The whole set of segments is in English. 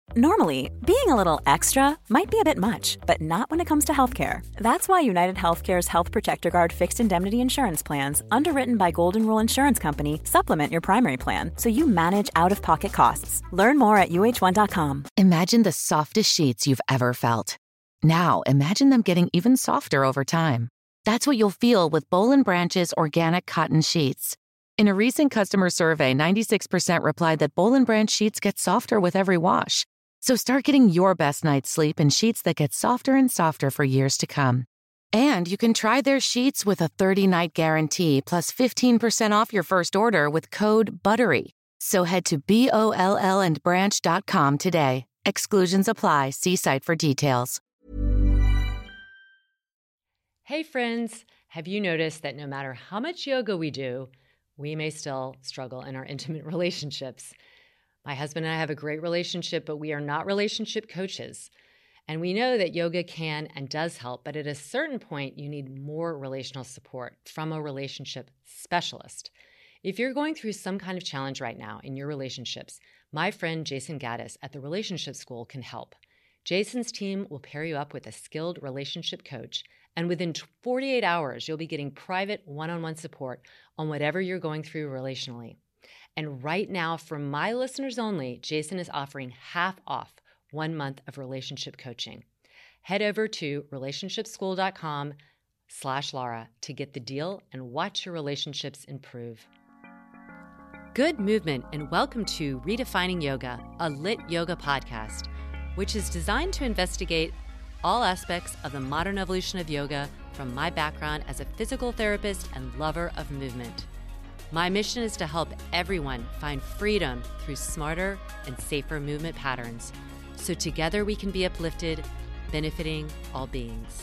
Normally, being a little extra might be a bit much, but not when it comes to healthcare. That's why United Healthcare's Health Protector Guard fixed indemnity insurance plans, underwritten by Golden Rule Insurance Company, supplement your primary plan so you manage out-of-pocket costs. Learn more at uh1.com. Imagine the softest sheets you've ever felt. Now, imagine them getting even softer over time. That's what you'll feel with Boll & Branch's organic cotton sheets. In a recent customer survey, 96% replied that Boll & Branch sheets get softer with every wash. So start getting your best night's sleep in sheets that get softer and softer for years to come. And you can try their sheets with a 30-night guarantee plus 15% off your first order with code BUTTERY. So head to BOLLandbranch.com today. Exclusions apply. See site for details. Hey friends, have you noticed that no matter how much yoga we do, we may still struggle in our intimate relationships? My husband and I have a great relationship, but we are not relationship coaches. And we know that yoga can and does help, but at a certain point, you need more relational support from a relationship specialist. If you're going through some kind of challenge right now in your relationships, my friend Jason Gaddis at the Relationship School can help. Jason's team will pair you up with a skilled relationship coach, and within 48 hours, you'll be getting private one-on-one support on whatever you're going through relationally. And right now, for my listeners only, Jason is offering half off 1 month of relationship coaching. Head over to relationshipschool.com/Laura to get the deal and watch your relationships improve. Good movement, and welcome to Redefining Yoga, a lit yoga podcast, which is designed to investigate all aspects of the modern evolution of yoga from my background as a physical therapist and lover of movement. My mission is to help everyone find freedom through smarter and safer movement patterns, so together we can be uplifted, benefiting all beings.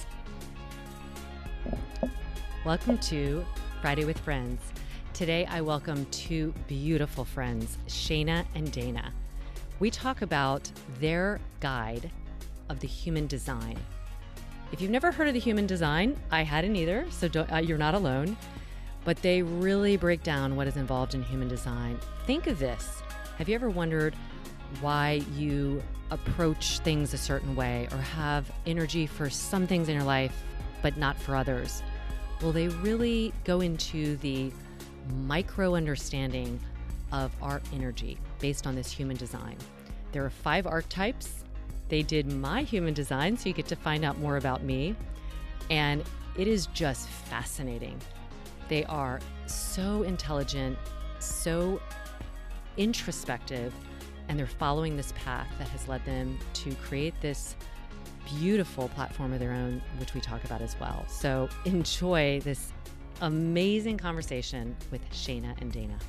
Welcome to Friday with Friends. Today I welcome two beautiful friends, Shayna and Dana. We talk about their guide of the human design. If you've never heard of the human design, I hadn't either, so you're not alone. But they really break down what is involved in human design. Think of this. Have you ever wondered why you approach things a certain way or have energy for some things in your life, but not for others? Well, they really go into the micro understanding of our energy based on this human design. There are 5 archetypes. They did my human design, so you get to find out more about me. And it is just fascinating. They are so intelligent, so introspective, and they're following this path that has led them to create this beautiful platform of their own, which we talk about as well. So enjoy this amazing conversation with Shayna and Dana.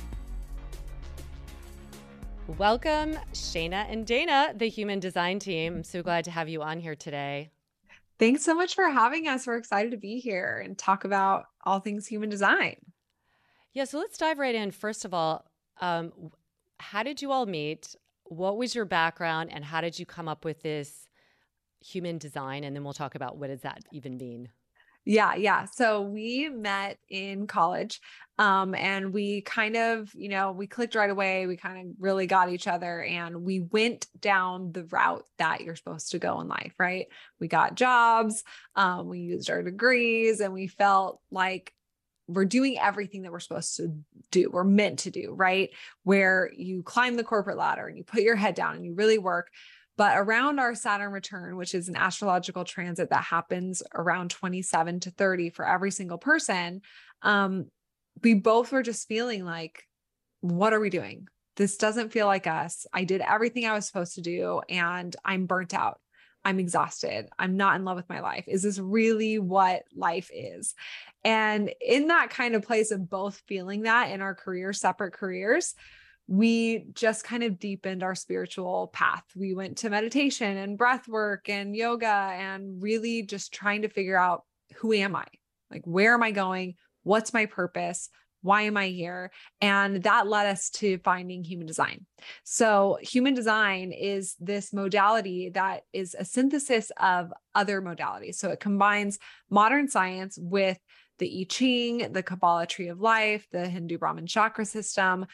Welcome, Shayna and Dana, the Human Design team. I'm so glad to have you on here today. Thanks so much for having us. We're excited to be here and talk about all things human design. Yeah, so let's dive right in. First of all, how did you all meet? What was your background, and how did you come up with this human design? And then we'll talk about what does that even mean. Yeah. So we met in college, and we kind of, we clicked right away. We kind of really got each other, and we went down the route that you're supposed to go in life, right? We got jobs, we used our degrees, and we felt like we're doing everything that we're supposed to do. We're meant to do, right? Where you climb the corporate ladder and you put your head down and you really work. But around our Saturn return, which is an astrological transit that happens around 27 to 30 for every single person, we both were just feeling like, what are we doing? This doesn't feel like us. I did everything I was supposed to do, and I'm burnt out. I'm exhausted. I'm not in love with my life. Is this really what life is? And in that kind of place of both feeling that in our careers, separate careers, we just kind of deepened our spiritual path. We went to meditation and breath work and yoga and really just trying to figure out, who am I? Like, where am I going? What's my purpose? Why am I here? And that led us to finding human design. So human design is this modality that is a synthesis of other modalities. So it combines modern science with the I Ching, the Kabbalah tree of life, the Hindu Brahmin chakra system,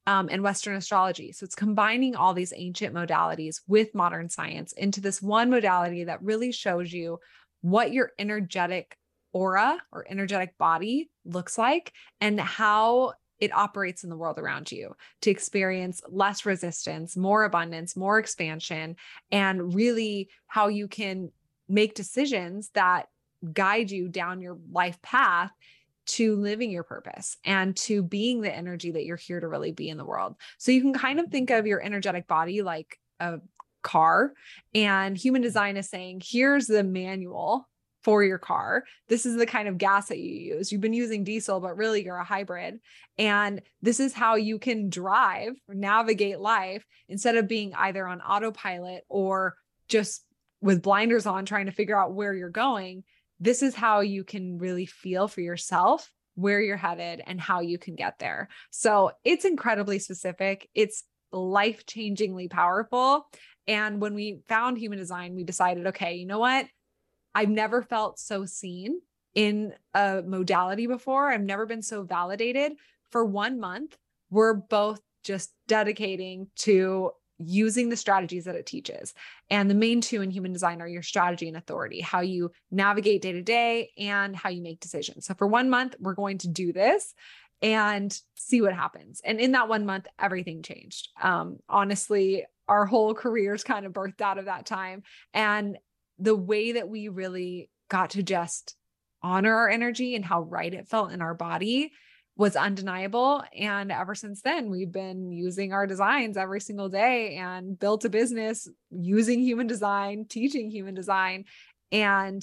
and Western astrology. So it's combining all these ancient modalities with modern science into this one modality that really shows you what your energetic aura or energetic body looks like and how it operates in the world around you to experience less resistance, more abundance, more expansion, and really how you can make decisions that guide you down your life path to living your purpose and to being the energy that you're here to really be in the world. So you can kind of think of your energetic body like a car, and human design is saying, here's the manual for your car. This is the kind of gas that you use. You've been using diesel, but really you're a hybrid. And this is how you can drive or navigate life instead of being either on autopilot or just with blinders on, trying to figure out where you're going. This is how you can really feel for yourself where you're headed and how you can get there. So it's incredibly specific. It's life-changingly powerful. And when we found human design, we decided, okay, you know what? I've never felt so seen in a modality before. I've never been so validated. For 1 month, we're both just dedicating to using the strategies that it teaches. And the main two in human design are your strategy and authority, how you navigate day to day and how you make decisions. So for 1 month, we're going to do this and see what happens. And in that 1 month, everything changed. Honestly, our whole careers kind of birthed out of that time. And the way that we really got to just honor our energy and how right it felt in our body was undeniable. And ever since then, we've been using our designs every single day and built a business using human design, teaching human design, and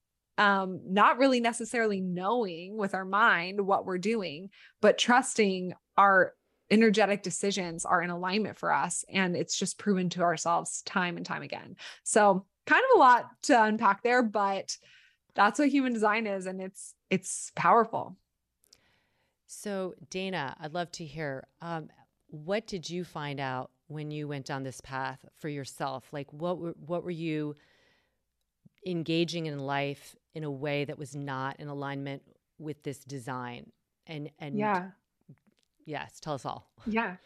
not really necessarily knowing with our mind what we're doing, but trusting our energetic decisions are in alignment for us. And it's just proven to ourselves time and time again. So kind of a lot to unpack there, but that's what human design is. And it's powerful. So Dana, I'd love to hear, what did you find out when you went down this path for yourself? Like what were you engaging in life in a way that was not in alignment with this design? And yeah. Yes, tell us all. Yeah.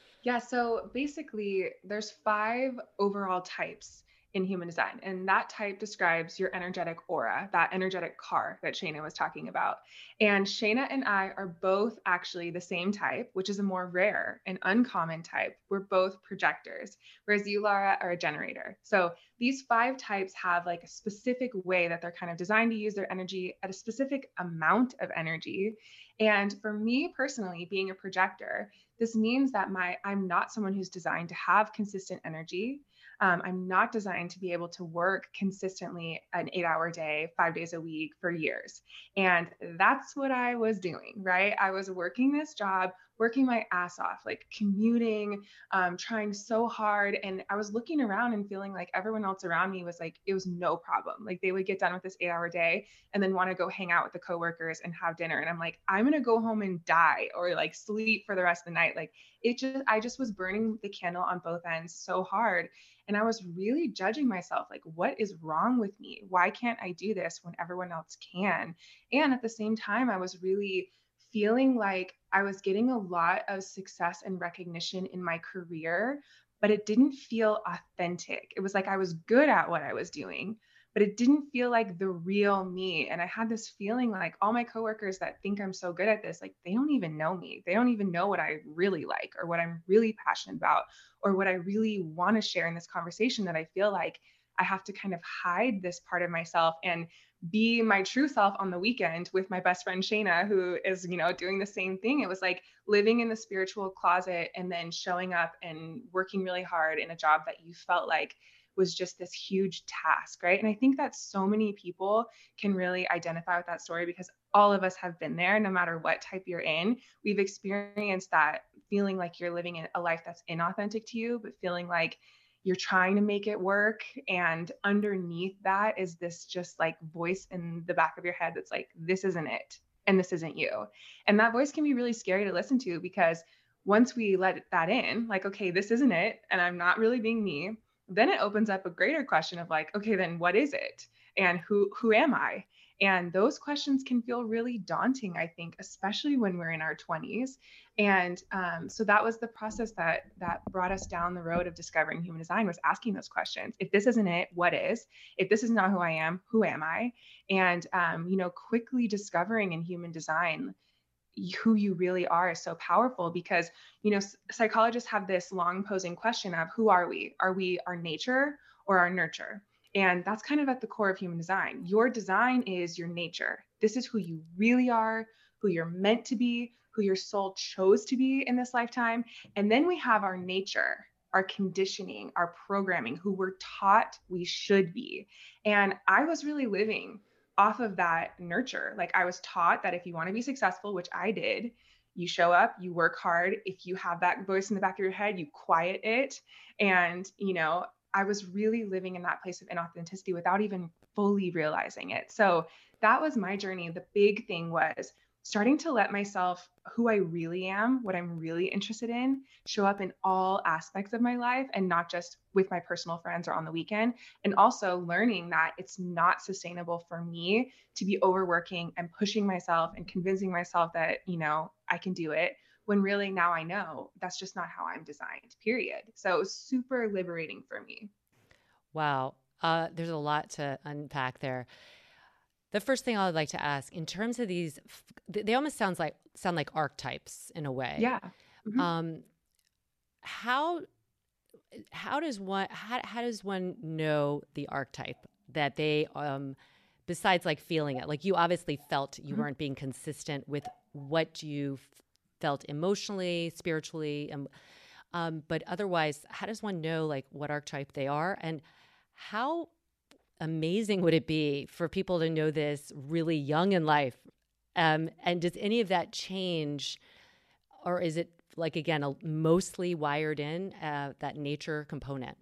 So basically there's 5 overall types in human design. And that type describes your energetic aura, that energetic car that Shayna was talking about. And Shayna and I are both actually the same type, which is a more rare and uncommon type. We're both projectors, whereas you, Laura, are a generator. So these 5 types have like a specific way that they're kind of designed to use their energy at a specific amount of energy. And for me personally, being a projector, this means that I'm not someone who's designed to have consistent energy. I'm not designed to be able to work consistently an 8-hour day, 5 days a week for years. And that's what I was doing, right? I was working this job, working my ass off, like commuting, trying so hard. And I was looking around and feeling like everyone else around me was like, it was no problem. Like they would get done with this 8-hour day and then want to go hang out with the coworkers and have dinner. And I'm like, I'm going to go home and die or like sleep for the rest of the night. Like I just was burning the candle on both ends so hard. And I was really judging myself, like, what is wrong with me? Why can't I do this when everyone else can? And at the same time, I was really feeling like I was getting a lot of success and recognition in my career, but it didn't feel authentic. It was like I was good at what I was doing, but it didn't feel like the real me. And I had this feeling like all my coworkers that think I'm so good at this, like they don't even know me. They don't even know what I really like or what I'm really passionate about or what I really want to share in this conversation, that I feel like I have to kind of hide this part of myself and be my true self on the weekend with my best friend Shayna, who is, doing the same thing. It was like living in the spiritual closet and then showing up and working really hard in a job that you felt like was just this huge task, right? And I think that so many people can really identify with that story because all of us have been there, no matter what type you're in. We've experienced that feeling like you're living in a life that's inauthentic to you, but feeling like you're trying to make it work. And underneath that is this just like voice in the back of your head that's like, this isn't it. And this isn't you. And that voice can be really scary to listen to because once we let that in, like, okay, this isn't it. And I'm not really being me. Then it opens up a greater question of like, okay, then what is it? And who am I? And those questions can feel really daunting, I think, especially when we're in our 20s. And so that was the process that brought us down the road of discovering human design, was asking those questions. If this isn't it, what is? If this is not who I am, who am I? And quickly discovering in human design who you really are is so powerful, because psychologists have this long posing question of, who are we? Are we our nature or our nurture? And that's kind of at the core of human design. Your design is your nature. This is who you really are, who you're meant to be, who your soul chose to be in this lifetime. And then we have our nature, our conditioning, our programming, who we're taught we should be. And I was really living off of that nurture. Like, I was taught that if you want to be successful, which I did, you show up, you work hard. If you have that voice in the back of your head, you quiet it. And, I was really living in that place of inauthenticity without even fully realizing it. So that was my journey. The big thing was starting to let myself, who I really am, what I'm really interested in, show up in all aspects of my life, and not just with my personal friends or on the weekend. And also learning that it's not sustainable for me to be overworking and pushing myself and convincing myself that, I can do it, when really now I know that's just not how I'm designed, period. So it was super liberating for me. Wow. There's a lot to unpack there. The first thing I would like to ask, in terms of these, they almost sound like archetypes in a way. Yeah. Mm-hmm. How does one know the archetype that they besides like feeling it? Like, you obviously felt you weren't being consistent with what you felt emotionally, spiritually, but otherwise, how does one know like what archetype they are? And how amazing would it be for people to know this really young in life? And does any of that change, or is it, like, again, mostly wired in that nature component?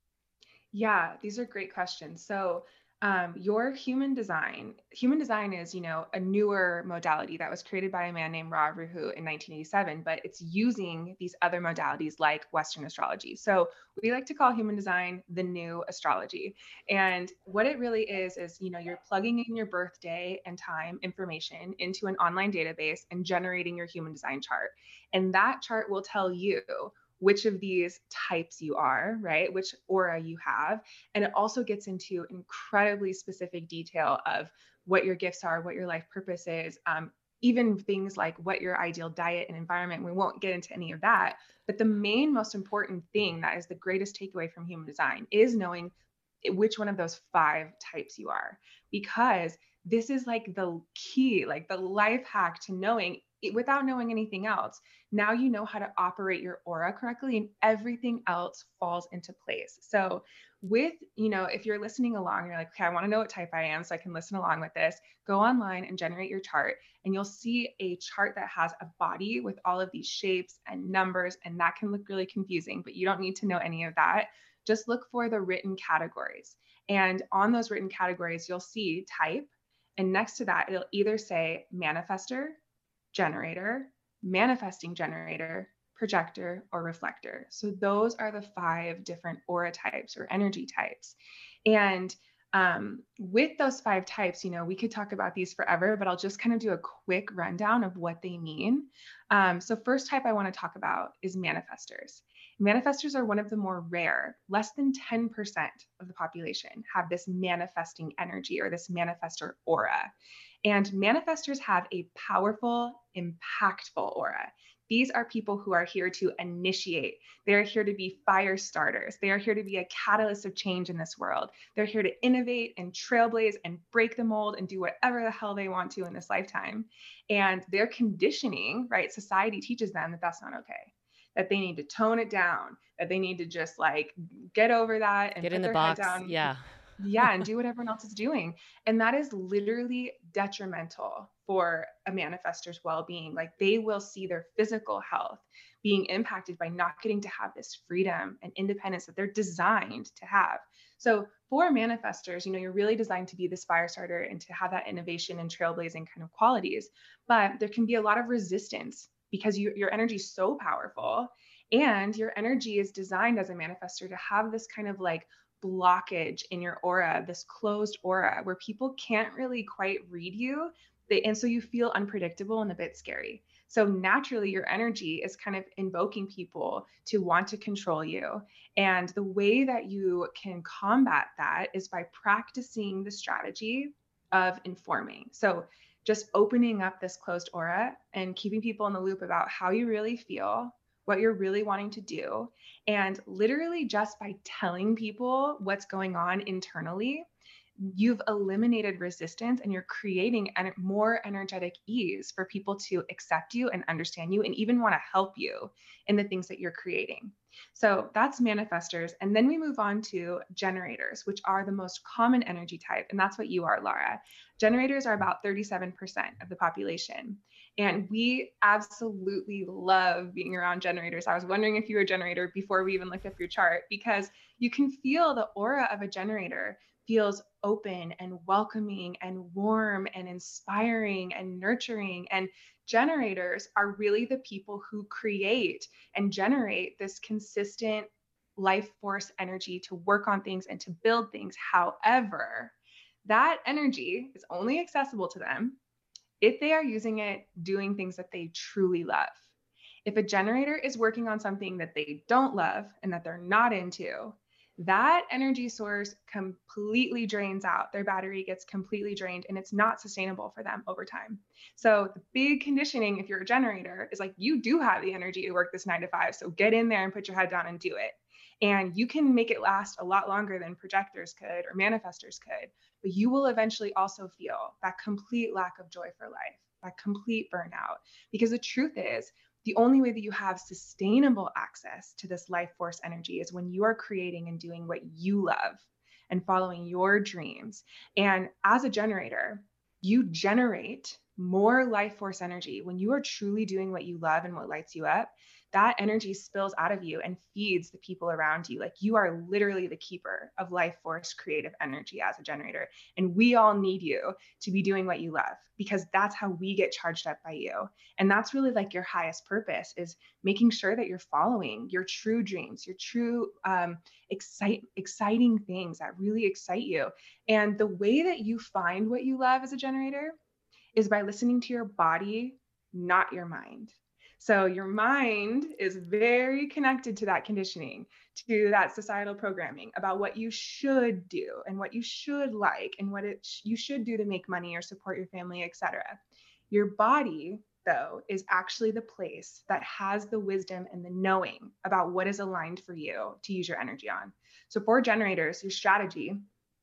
Yeah, these are great questions. So your human design is, a newer modality that was created by a man named Ra Uru in 1987, but it's using these other modalities like Western astrology. So we like to call human design the new astrology. And what it really is, you're plugging in your birthday and time information into an online database and generating your human design chart. And that chart will tell you which of these types you are, right? Which aura you have. And it also gets into incredibly specific detail of what your gifts are, what your life purpose is, even things like what your ideal diet and environment. We won't get into any of that. But the main, most important thing that is the greatest takeaway from human design is knowing which one of those 5 types you are, because this is like the key, like the life hack to knowing it without knowing anything else. Now you know how to operate your aura correctly, and everything else falls into place. So with, if you're listening along, you're like, okay, I want to know what type I am so I can listen along with this, go online and generate your chart. And you'll see a chart that has a body with all of these shapes and numbers. And that can look really confusing, but you don't need to know any of that. Just look for the written categories. And on those written categories, you'll see type. And next to that, it'll either say manifester, generator, manifesting generator, projector, or reflector. So those are the 5 different aura types or energy types. And with those 5 types, we could talk about these forever, but I'll just kind of do a quick rundown of what they mean. So first type I want to talk about is manifestors. Manifestors are one of the more rare. Less than 10% of the population have this manifesting energy or this manifestor aura. And manifestors have a powerful, impactful aura. These are people who are here to initiate. They are here to be fire starters. They are here to be a catalyst of change in this world. They're here to innovate and trailblaze and break the mold and do whatever the hell they want to in this lifetime. And their conditioning, right? Society teaches them that that's not okay, that they need to tone it down, that they need to just like get over that and get put in the their box. head down. Yeah. Yeah, and do what everyone else is doing. And that is literally detrimental for a manifestor's well-being. Like, they will see their physical health being impacted by not getting to have this freedom and independence that they're designed to have. So for manifestors, you're really designed to be this fire starter and to have that innovation and trailblazing kind of qualities. But there can be a lot of resistance because your energy is so powerful, and your energy is designed as a manifestor to have this kind of like blockage in your aura, this closed aura where people can't really quite read you. And so you feel unpredictable and a bit scary. So naturally, your energy is kind of invoking people to want to control you. And the way that you can combat that is by practicing the strategy of informing. So just opening up this closed aura and keeping people in the loop about how you really feel, what you're really wanting to do. And literally just by telling people what's going on internally, you've eliminated resistance and you're creating more energetic ease for people to accept you and understand you and even want to help you in the things that you're creating. So that's manifestors. And then we move on to generators, which are the most common energy type. And that's what you are, Laura. Generators are about 37% of the population. And we absolutely love being around generators. I was wondering if you were a generator before we even looked up your chart, because you can feel the aura of a generator feels open and welcoming and warm and inspiring and nurturing. And generators are really the people who create and generate this consistent life force energy to work on things and to build things. However, that energy is only accessible to them if they are using it doing things that they truly love. If a generator is working on something that they don't love and that they're not into, that energy source completely drains out. Their battery gets completely drained and it's not sustainable for them over time. So the big conditioning, if you're a generator, is like, you do have the energy to work this 9 to 5. So get in there and put your head down and do it. And you can make it last a lot longer than projectors could or manifestors could, but you will eventually also feel that complete lack of joy for life, that complete burnout. Because the truth is, the only way that you have sustainable access to this life force energy is when you are creating and doing what you love and following your dreams. And as a generator, you generate more life force energy when you are truly doing what you love and what lights you up. That energy spills out of you and feeds the people around you. Like, you are literally the keeper of life force creative energy as a generator. And we all need you to be doing what you love, because that's how we get charged up by you. And that's really like your highest purpose, is making sure that you're following your true dreams, your true exciting things that really excite you. And the way that you find what you love as a generator is by listening to your body, not your mind. So your mind is very connected to that conditioning, to that societal programming about what you should do and what you should like and what you should do to make money or support your family, etc. Your body, though, is actually the place that has the wisdom and the knowing about what is aligned for you to use your energy on. So for generators, your strategy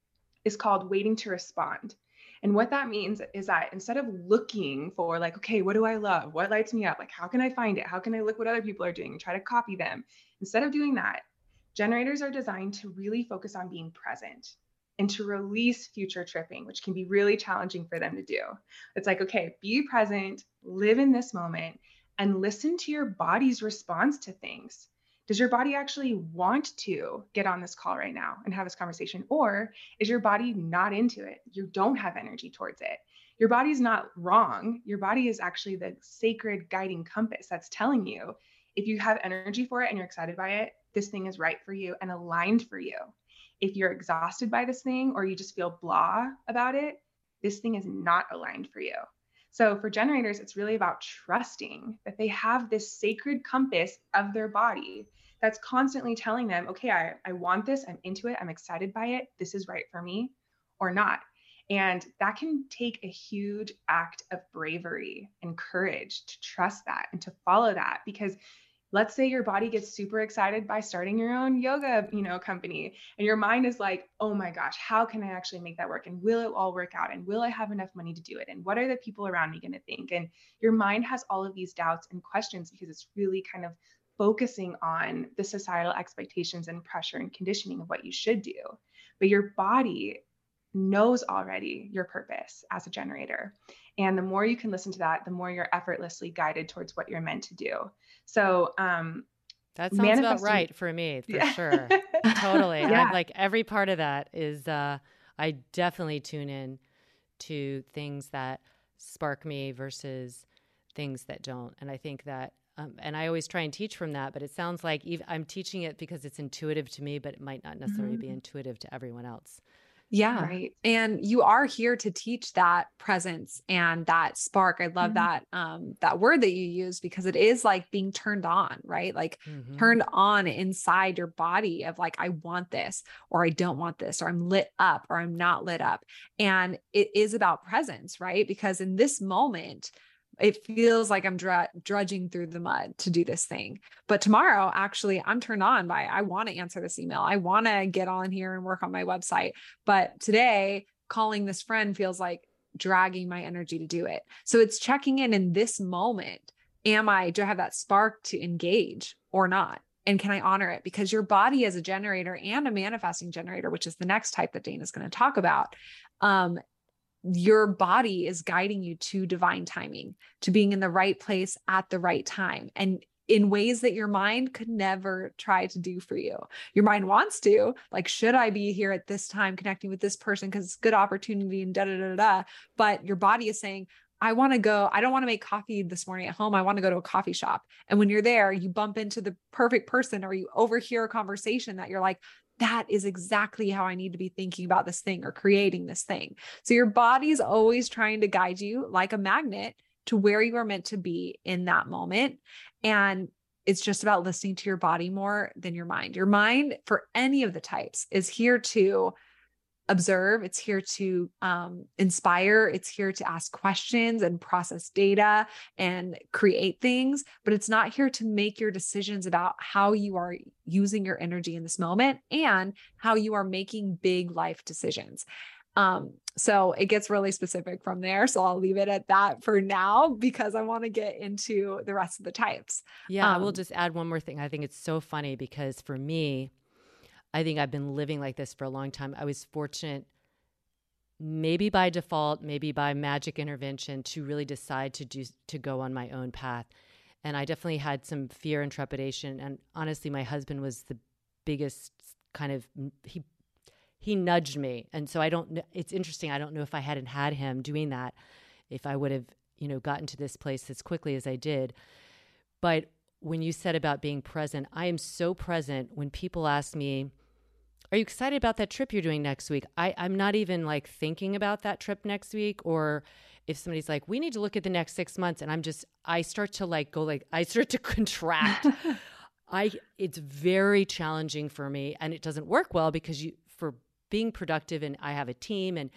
is called waiting to respond. And what that means is that instead of looking for like, okay, what do I love? What lights me up? Like, how can I find it? How can I look what other people are doing and try to copy them? Instead of doing that, generators are designed to really focus on being present and to release future tripping, which can be really challenging for them to do. It's like, okay, be present, live in this moment, and listen to your body's response to things. Does your body actually want to get on this call right now and have this conversation? Or is your body not into it? You don't have energy towards it. Your body's not wrong. Your body is actually the sacred guiding compass that's telling you, if you have energy for it and you're excited by it, this thing is right for you and aligned for you. If you're exhausted by this thing or you just feel blah about it, this thing is not aligned for you. So for generators, it's really about trusting that they have this sacred compass of their body that's constantly telling them, okay, I want this, I'm into it, I'm excited by it, this is right for me, or not. And that can take a huge act of bravery and courage to trust that and to follow that. Because let's say your body gets super excited by starting your own yoga, company, and your mind is like, oh my gosh, how can I actually make that work? And will it all work out? And will I have enough money to do it? And what are the people around me going to think? And your mind has all of these doubts and questions because it's really kind of focusing on the societal expectations and pressure and conditioning of what you should do. But your body knows already your purpose as a generator. And the more you can listen to that, the more you're effortlessly guided towards what you're meant to do. So that sounds about right for me, for sure. Totally. Yeah. I'm like, every part of that is, I definitely tune in to things that spark me versus things that don't. And I think that And I always try and teach from that, but it sounds like I'm teaching it because it's intuitive to me, but it might not necessarily be intuitive to everyone else. Yeah. Right. And you are here to teach that presence and that spark. I love that, that word that you use, because it is like being turned on, right? Like turned on inside your body of like, I want this, or I don't want this, or I'm lit up, or I'm not lit up. And it is about presence, right? Because in this moment, it feels like I'm drudging through the mud to do this thing. But tomorrow, actually, I'm turned on by, I want to answer this email. I want to get on here and work on my website. But today, calling this friend feels like dragging my energy to do it. So it's checking in this moment. Do I have that spark to engage or not? And can I honor it? Because your body is a generator and a manifesting generator, which is the next type that Dana's going to talk about. Your body is guiding you to divine timing, to being in the right place at the right time, and in ways that your mind could never try to do for you. Your mind wants to, like, should I be here at this time connecting with this person because it's a good opportunity and da da da da. But your body is saying, I want to go. I don't want to make coffee this morning at home. I want to go to a coffee shop. And when you're there, you bump into the perfect person, or you overhear a conversation that you're like, that is exactly how I need to be thinking about this thing or creating this thing. So your body's always trying to guide you like a magnet to where you are meant to be in that moment. And it's just about listening to your body more than your mind. Your mind, for any of the types, is here to observe. It's here to inspire. It's here to ask questions and process data and create things, but it's not here to make your decisions about how you are using your energy in this moment and how you are making big life decisions. So it gets really specific from there. So I'll leave it at that for now, because I want to get into the rest of the types. Yeah, I will just add one more thing. I think it's so funny because for me, I think I've been living like this for a long time. I was fortunate, maybe by default, maybe by magic intervention, to really decide to go on my own path. And I definitely had some fear and trepidation. And honestly, my husband was the biggest kind of, he nudged me. And so it's interesting. I don't know if I hadn't had him doing that, if I would have, gotten to this place as quickly as I did. But when you said about being present, I am so present when people ask me, are you excited about that trip you're doing next week? I'm not even like thinking about that trip next week. Or if somebody's like, we need to look at the next 6 months, and I start to contract. It's very challenging for me, and it doesn't work well because for being productive, and I have a team, and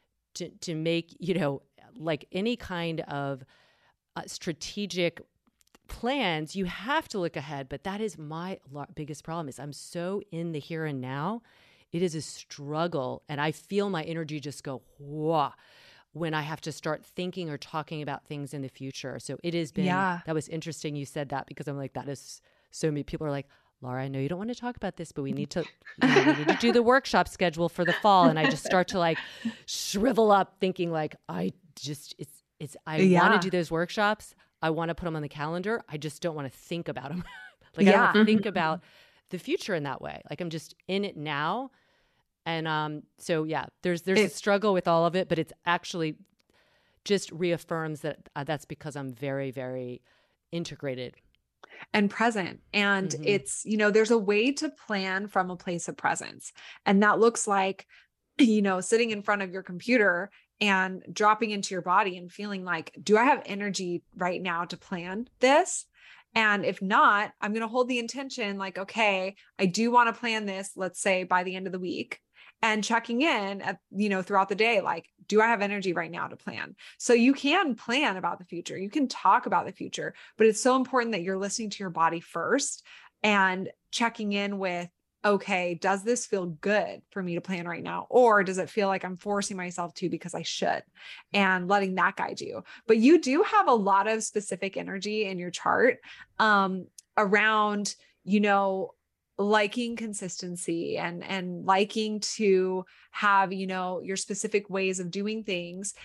to make, like any kind of strategic plans, you have to look ahead. But that is my biggest problem, is I'm so in the here and now. It is a struggle, and I feel my energy just go whoa when I have to start thinking or talking about things in the future. So it has been, that was interesting you said that, because I'm like, that is so many people are like, Laura, I know you don't want to talk about this, but we need to do the workshop schedule for the fall. And I just start to like shrivel up thinking like, I want to do those workshops. I want to put them on the calendar. I just don't want to think about them. I don't want to think about the future in that way. Like, I'm just in it now. And so yeah, there's a struggle with all of it, but it's actually just reaffirms that that's because I'm very, very integrated and present. And it's, there's a way to plan from a place of presence. And that looks like, sitting in front of your computer and dropping into your body and feeling like, do I have energy right now to plan this? And if not, I'm going to hold the intention like, okay, I do want to plan this, let's say by the end of the week, and checking in at, throughout the day, like, do I have energy right now to plan? So you can plan about the future. You can talk about the future, but it's so important that you're listening to your body first and checking in with, okay, does this feel good for me to plan right now? Or does it feel like I'm forcing myself to because I should? And letting that guide you. But you do have a lot of specific energy in your chart around, liking consistency and liking to have, your specific ways of doing things.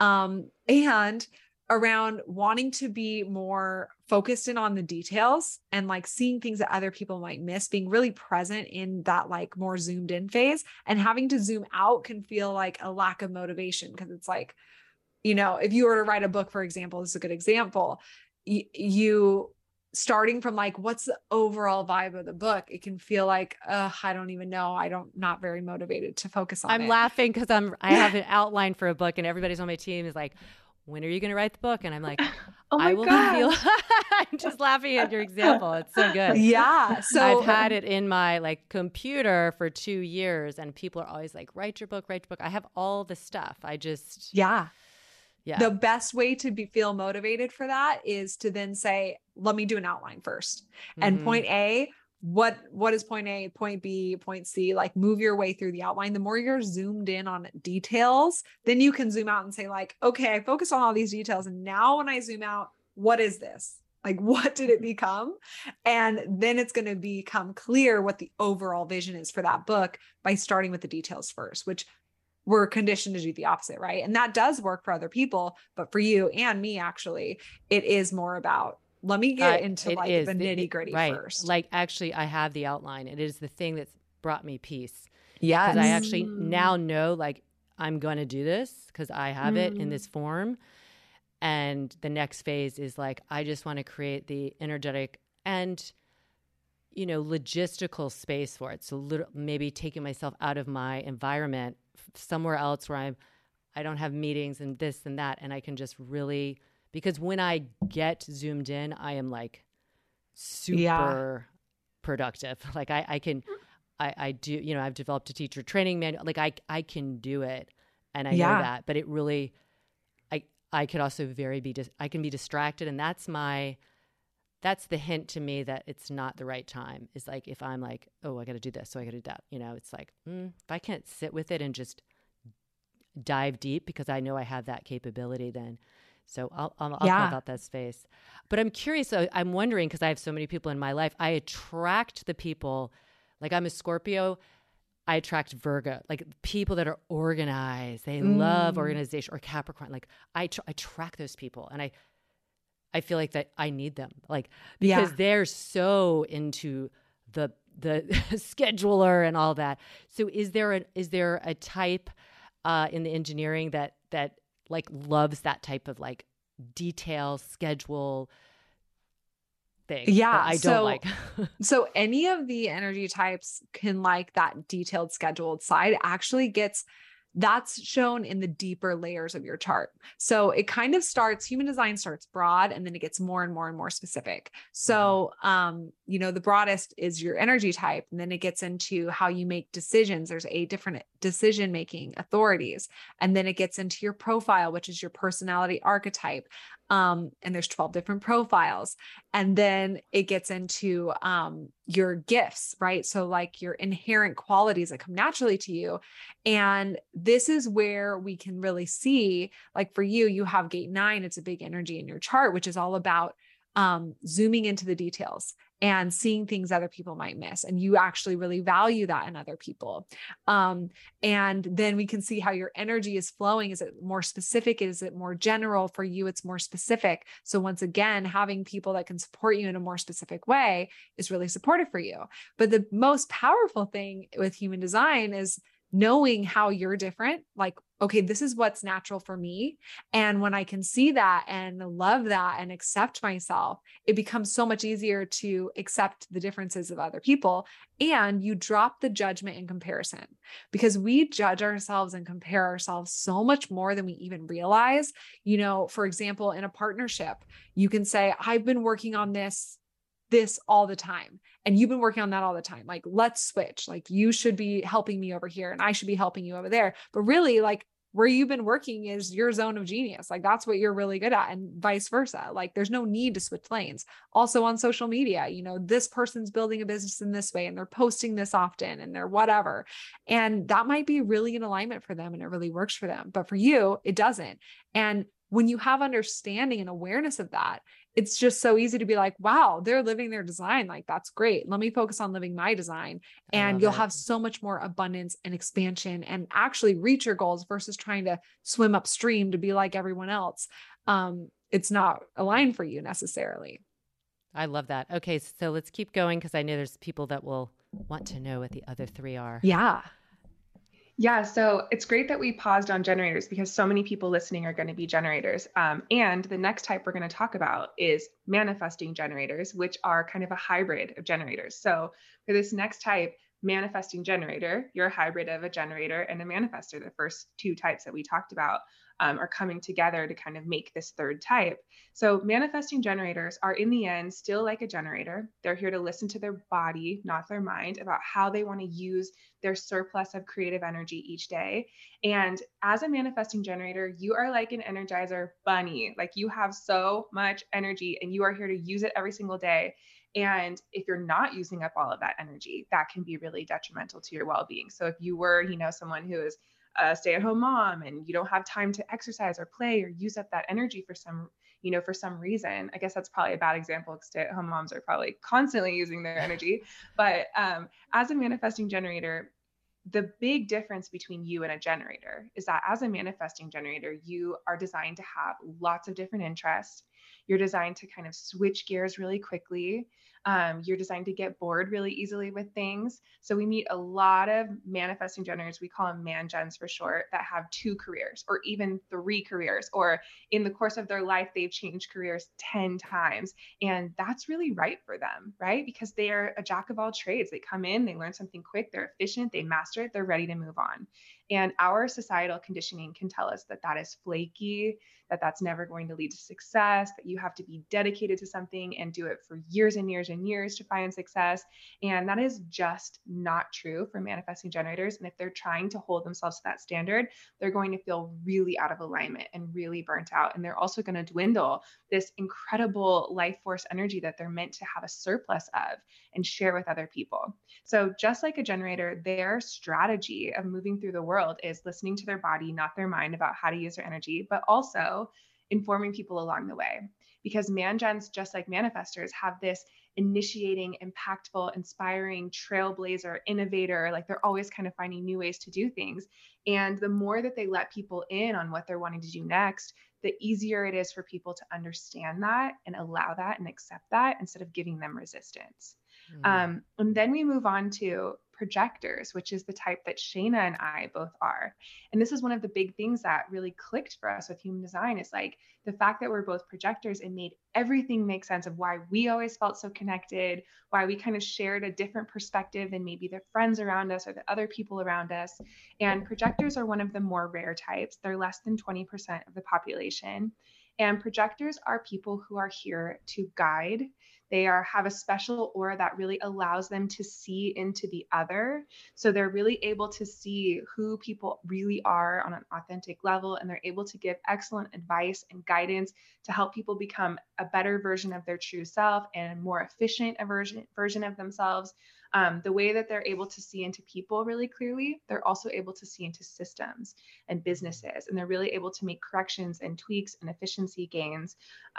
And around wanting to be more focused in on the details and like seeing things that other people might miss, being really present in that like more zoomed in phase. And having to zoom out can feel like a lack of motivation, because it's like, if you were to write a book, for example, this is a good example. You starting from like, what's the overall vibe of the book? It can feel like, I don't even know. Not very motivated to focus on it. I'm laughing because I have an outline for a book and everybody's on my team is like, when are you going to write the book? And I'm like, Oh my I will gosh. feel, I'm just laughing at your example. It's so good. Yeah. So I've had it in my like computer for 2 years and people are always like, write your book. I have all the stuff. yeah. Yeah. The best way to feel motivated for that is to then say, let me do an outline first. And point A, what is point A, point B, point C, like move your way through the outline. The more you're zoomed in on details, then you can zoom out and say like, okay, I focus on all these details. And now when I zoom out, what is this? Like, what did it become? And then it's going to become clear what the overall vision is for that book by starting with the details first, which we're conditioned to do the opposite, right? And that does work for other people, but for you and me, actually, it is more about, let me get into like the nitty gritty first. Like, actually, I have the outline. It is the thing that's brought me peace. Yes. Because I actually now know, like, I'm going to do this because I have it in this form. And the next phase is like, I just want to create the energetic and, you know, logistical space for it. So maybe taking myself out of my environment somewhere else where I don't have meetings and this and that. And I can just really, because when I get zoomed in, I am like super productive. Like I do, you know, I've developed a teacher training manual. Like I can do it. And I know that, but it really, I could also I can be distracted. And that's the hint to me that it's not the right time. Is like, if I'm like, oh, I got to do this, so I got to do that. You know, it's like, if I can't sit with it and just dive deep because I know I have that capability, then so I'll carve out that space. But I'm curious. I'm wondering, because I have so many people in my life, I attract the people, like I'm a Scorpio, I attract Virgo, like people that are organized. They love organization, or Capricorn. Like I track those people, and I feel like that I need them, like, because they're so into the scheduler and all that. So is there a type in the engineering that like loves that type of like detail schedule thing? Yeah. I don't like. So any of the energy types can like that detailed scheduled side that's shown in the deeper layers of your chart. So it kind of human design starts broad, and then it gets more and more and more specific. So, you know, the broadest is your energy type, and then it gets into how you make decisions. There's 8 different decision-making authorities. And then it gets into your profile, which is your personality archetype. And there's 12 different profiles. And then it gets into, your gifts, right? So like your inherent qualities that come naturally to you. And this is where we can really see, like for you, you have gate 9, it's a big energy in your chart, which is all about zooming into the details and seeing things other people might miss. And you actually really value that in other people. And then we can see how your energy is flowing. Is it more specific? Is it more general? For you, it's more specific. So once again, having people that can support you in a more specific way is really supportive for you. But the most powerful thing with human design is knowing how you're different. Like, okay, this is what's natural for me. And when I can see that and love that and accept myself, it becomes so much easier to accept the differences of other people. And you drop the judgment and comparison, because we judge ourselves and compare ourselves so much more than we even realize. You know, for example, in a partnership, you can say, I've been working on this all the time, and you've been working on that all the time. Like, let's switch. Like, you should be helping me over here and I should be helping you over there. But really, like, where you've been working is your zone of genius. Like, that's what you're really good at, and vice versa. Like, there's no need to switch lanes. Also on social media, you know, this person's building a business in this way and they're posting this often and they're whatever. And that might be really in alignment for them and it really works for them. But for you, it doesn't. And when you have understanding and awareness of that, it's just so easy to be like, wow, they're living their design. Like, that's great. Let me focus on living my design. And you'll have so much more abundance and expansion and actually reach your goals versus trying to swim upstream to be like everyone else. It's not aligned for you necessarily. I love that. Okay. So let's keep going, because I know there's people that will want to know what the other 3 are. Yeah. Yeah, so it's great that we paused on generators because so many people listening are going to be generators. And the next type we're going to talk about is manifesting generators, which are kind of a hybrid of generators. So for this next type, manifesting generator, you're a hybrid of a generator and a manifester. The first two types that we talked about are coming together to kind of make this third type. So manifesting generators are in the end still like a generator. They're here to listen to their body, not their mind, about how they want to use their surplus of creative energy each day. And as a manifesting generator, you are like an energizer bunny. Like you have so much energy and you are here to use it every single day. And if you're not using up all of that energy, that can be really detrimental to your well-being. So if you were, someone who is a stay-at-home mom and you don't have time to exercise or play or use up that energy for some reason, I guess that's probably a bad example because stay-at-home moms are probably constantly using their energy. But as a manifesting generator, the big difference between you and a generator is that as a manifesting generator, you are designed to have lots of different interests. You're designed to kind of switch gears really quickly. You're designed to get bored really easily with things. So we meet a lot of manifesting generators, we call them man gens for short, that have 2 careers or even 3 careers, or in the course of their life, they've changed careers 10 times. And that's really right for them, right? Because they are a jack of all trades. They come in, they learn something quick, they're efficient, they master it, they're ready to move on. And our societal conditioning can tell us that that is flaky, that that's never going to lead to success, that you have to be dedicated to something and do it for years and years and years to find success. And that is just not true for manifesting generators. And if they're trying to hold themselves to that standard, they're going to feel really out of alignment and really burnt out. And they're also going to dwindle this incredible life force energy that they're meant to have a surplus of and share with other people. So just like a generator, their strategy of moving through the world is listening to their body, not their mind, about how to use their energy, but also informing people along the way. Because man gens, just like manifestors, have this initiating, impactful, inspiring, trailblazer, innovator, like they're always kind of finding new ways to do things. And the more that they let people in on what they're wanting to do next, the easier it is for people to understand that and allow that and accept that instead of giving them resistance. And then we move on to projectors, which is the type that Shayna and I both are. And this is one of the big things that really clicked for us with human design, is like the fact that we're both projectors. It made everything make sense of why we always felt so connected, why we kind of shared a different perspective than maybe the friends around us or the other people around us. And projectors are one of the more rare types. They're less than 20% of the population. And projectors are people who are here to guide. They have a special aura that really allows them to see into the other. So they're really able to see who people really are on an authentic level, and they're able to give excellent advice and guidance to help people become a better version of their true self and a more efficient version of themselves. The way that they're able to see into people really clearly, they're also able to see into systems and businesses, and they're really able to make corrections and tweaks and efficiency gains.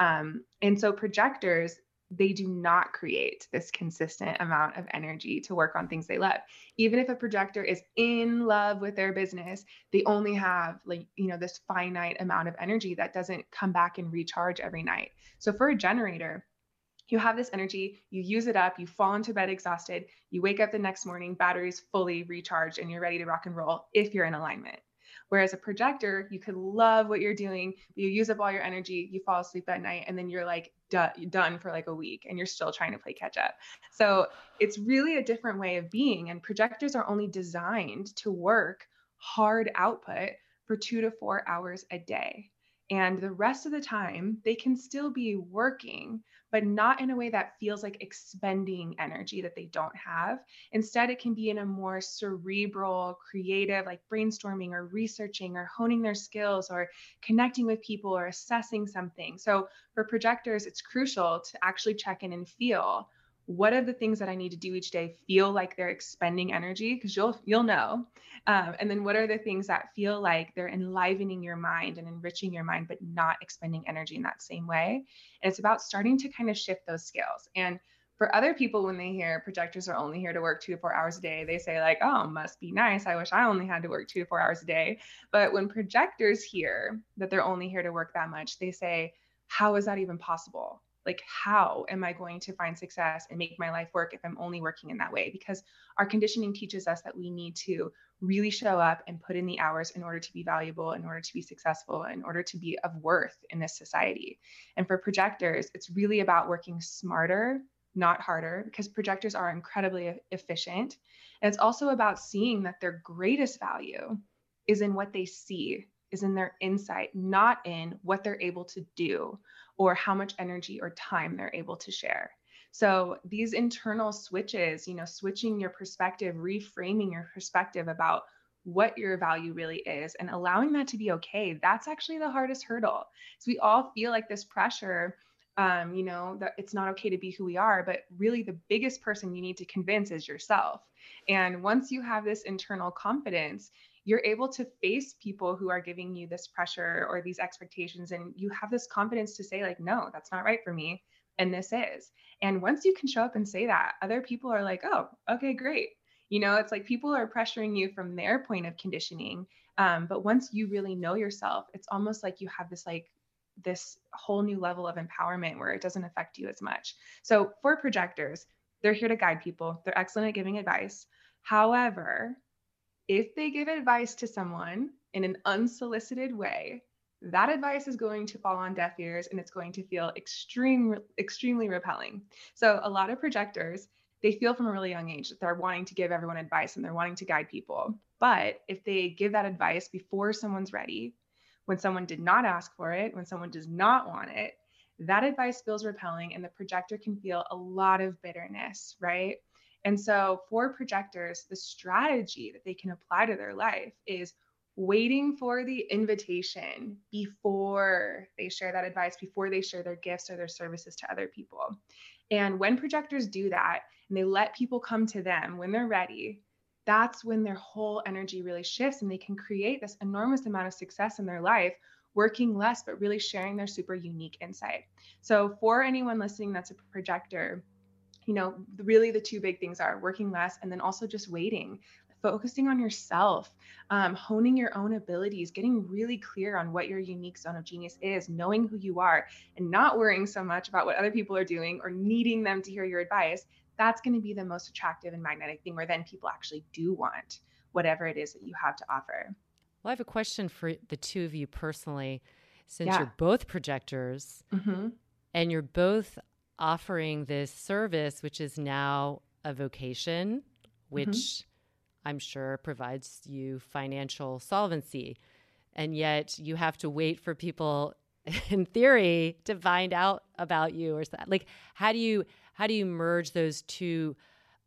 And so projectors, they do not create this consistent amount of energy to work on things they love. Even if a projector is in love with their business, they only have this finite amount of energy that doesn't come back and recharge every night. So for a generator, you have this energy, you use it up, you fall into bed exhausted, you wake up the next morning, batteries fully recharged, and you're ready to rock and roll if you're in alignment. Whereas a projector, you could love what you're doing, you use up all your energy, you fall asleep at night, and then you're like done for like a week and you're still trying to play catch up. So it's really a different way of being. And projectors are only designed to work hard output for 2 to 4 hours a day. And the rest of the time, they can still be working, but not in a way that feels like expending energy that they don't have. Instead, it can be in a more cerebral, creative, like brainstorming or researching or honing their skills or connecting with people or assessing something. So for projectors, it's crucial to actually check in and feel, what are the things that I need to do each day feel like they're expending energy? Because you'll know. And then what are the things that feel like they're enlivening your mind and enriching your mind, but not expending energy in that same way? And it's about starting to kind of shift those scales. And for other people, when they hear projectors are only here to work 2 to 4 hours a day, they say like, oh, must be nice. I wish I only had to work 2 to 4 hours a day. But when projectors hear that they're only here to work that much, they say, how is that even possible? Like, how am I going to find success and make my life work if I'm only working in that way? Because our conditioning teaches us that we need to really show up and put in the hours in order to be valuable, in order to be successful, in order to be of worth in this society. And for projectors, it's really about working smarter, not harder, because projectors are incredibly efficient. And it's also about seeing that their greatest value is in what they see, is in their insight, not in what they're able to do or how much energy or time they're able to share. So these internal switches, switching your perspective, reframing your perspective about what your value really is and allowing that to be okay, that's actually the hardest hurdle. So we all feel like this pressure, that it's not okay to be who we are, but really the biggest person you need to convince is yourself. And once you have this internal confidence, you're able to face people who are giving you this pressure or these expectations. And you have this confidence to say like, no, that's not right for me. And this is. And once you can show up and say that, other people are like, oh, okay, great. It's like people are pressuring you from their point of conditioning. But once you really know yourself, it's almost like you have this whole new level of empowerment where it doesn't affect you as much. So for projectors, they're here to guide people. They're excellent at giving advice. However, if they give advice to someone in an unsolicited way, that advice is going to fall on deaf ears and it's going to feel extremely repelling. So a lot of projectors, they feel from a really young age that they're wanting to give everyone advice and they're wanting to guide people. But if they give that advice before someone's ready, when someone did not ask for it, when someone does not want it, that advice feels repelling and the projector can feel a lot of bitterness, right? And so for projectors, the strategy that they can apply to their life is waiting for the invitation before they share that advice, before they share their gifts or their services to other people. And when projectors do that and they let people come to them when they're ready, that's when their whole energy really shifts and they can create this enormous amount of success in their life, working less, but really sharing their super unique insight. So for anyone listening that's a projector, really the two big things are working less and then also just waiting, focusing on yourself, honing your own abilities, getting really clear on what your unique zone of genius is, knowing who you are and not worrying so much about what other people are doing or needing them to hear your advice. That's going to be the most attractive and magnetic thing where then people actually do want whatever it is that you have to offer. Well, I have a question for the two of you personally, since you're both projectors and you're both offering this service, which is now a vocation, which I'm sure provides you financial solvency. And yet you have to wait for people in theory to find out about you or that. Like, how do you merge those two,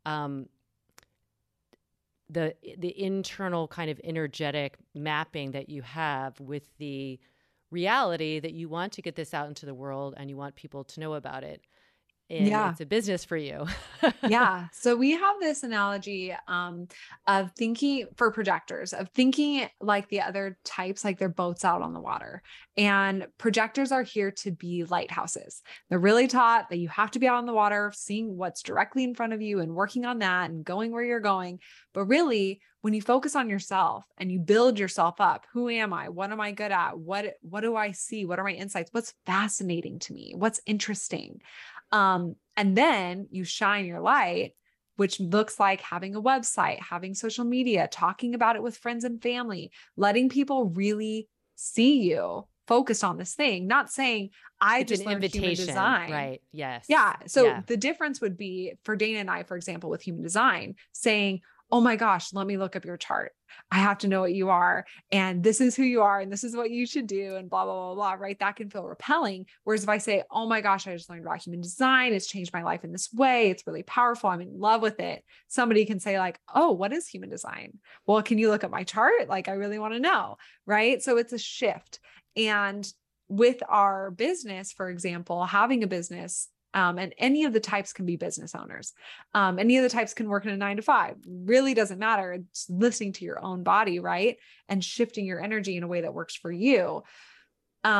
the internal kind of energetic mapping that you have with the reality that you want to get this out into the world and you want people to know about it? And it's a business for you. Yeah. So we have this analogy of thinking for projectors, of thinking like the other types, like they're boats out on the water. And projectors are here to be lighthouses. They're really taught that you have to be out on the water, seeing what's directly in front of you and working on that and going where you're going. But really, when you focus on yourself and you build yourself up, who am I? What am I good at? What do I see? What are my insights? What's fascinating to me? What's interesting? And then you shine your light, which looks like having a website, having social media, talking about it with friends and family, letting people really see you focused on this thing, not saying I just learned human design. Right. Yes. Yeah. So the difference would be for Dana and I, for example, with human design, saying, oh my gosh, let me look up your chart. I have to know what you are. And this is who you are. And this is what you should do. And blah, blah, blah, blah. Right. That can feel repelling. Whereas if I say, oh my gosh, I just learned about human design. It's changed my life in this way. It's really powerful. I'm in love with it. Somebody can say like, oh, what is human design? Well, can you look at my chart? Like, I really want to know. Right. So it's a shift. And with our business, for example, having a business, and any of the types can be business owners. Any of the types can work in a 9-to-5. Really doesn't matter. It's listening to your own body, right? And shifting your energy in a way that works for you.